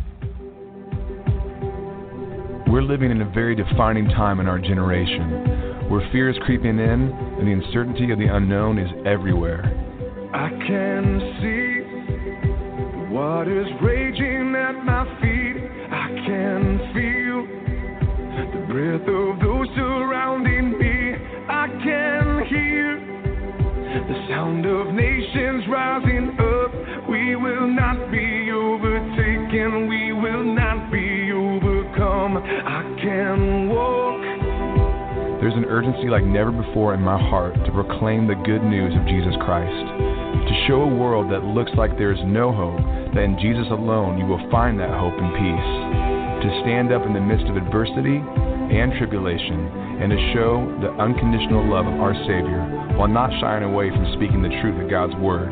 S19: We're living in a very defining time in our generation, where fear is creeping in and the uncertainty of the unknown is everywhere.
S22: I can see what is raging at my feet. I can feel the breath of those surrounding me. I can hear the sound of nations rising up. We will not be overtaken. We will not be overcome. I can walk.
S19: There's an urgency like never before in my heart to proclaim the good news of Jesus Christ, to show a world that looks like there is no hope, that in Jesus alone you will find that hope and peace, to stand up in the midst of adversity and tribulation, and to show the unconditional love of our Savior while not shying away from speaking the truth of God's Word.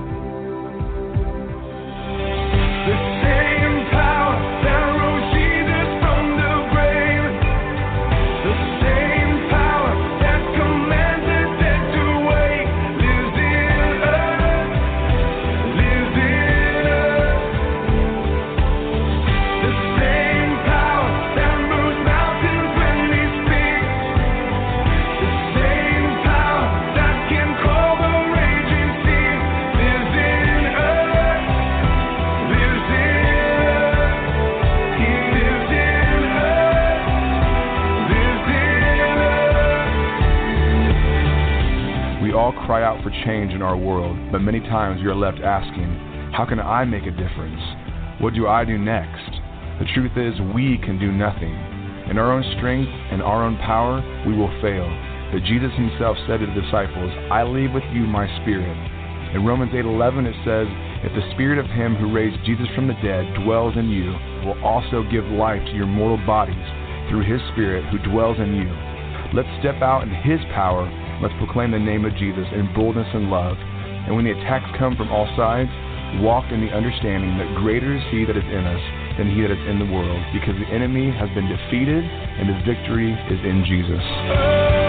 S22: The same power that rose Jesus from the grave, the same power that commanded death to wait, lives in us, lives in us. The same power that moves mountains when we speak, the same power that can calm the raging sea, lives in us, lives in us. He lives in us, lives in us.
S19: We all cry out for change in our world, but many times we are left asking, how can I make a difference? What do I do next? The truth is, we can do nothing. In our own strength and our own power, we will fail. But Jesus himself said to the disciples, I leave with you my spirit. In Romans 8:11 it says, if the spirit of him who raised Jesus from the dead dwells in you, will also give life to your mortal bodies through his spirit who dwells in you. Let's step out in his power. Let's proclaim the name of Jesus in boldness and love. And when the attacks come from all sides, walk in the understanding that greater is he that is in us than he that is in the world, because the enemy has been defeated and the victory is in Jesus.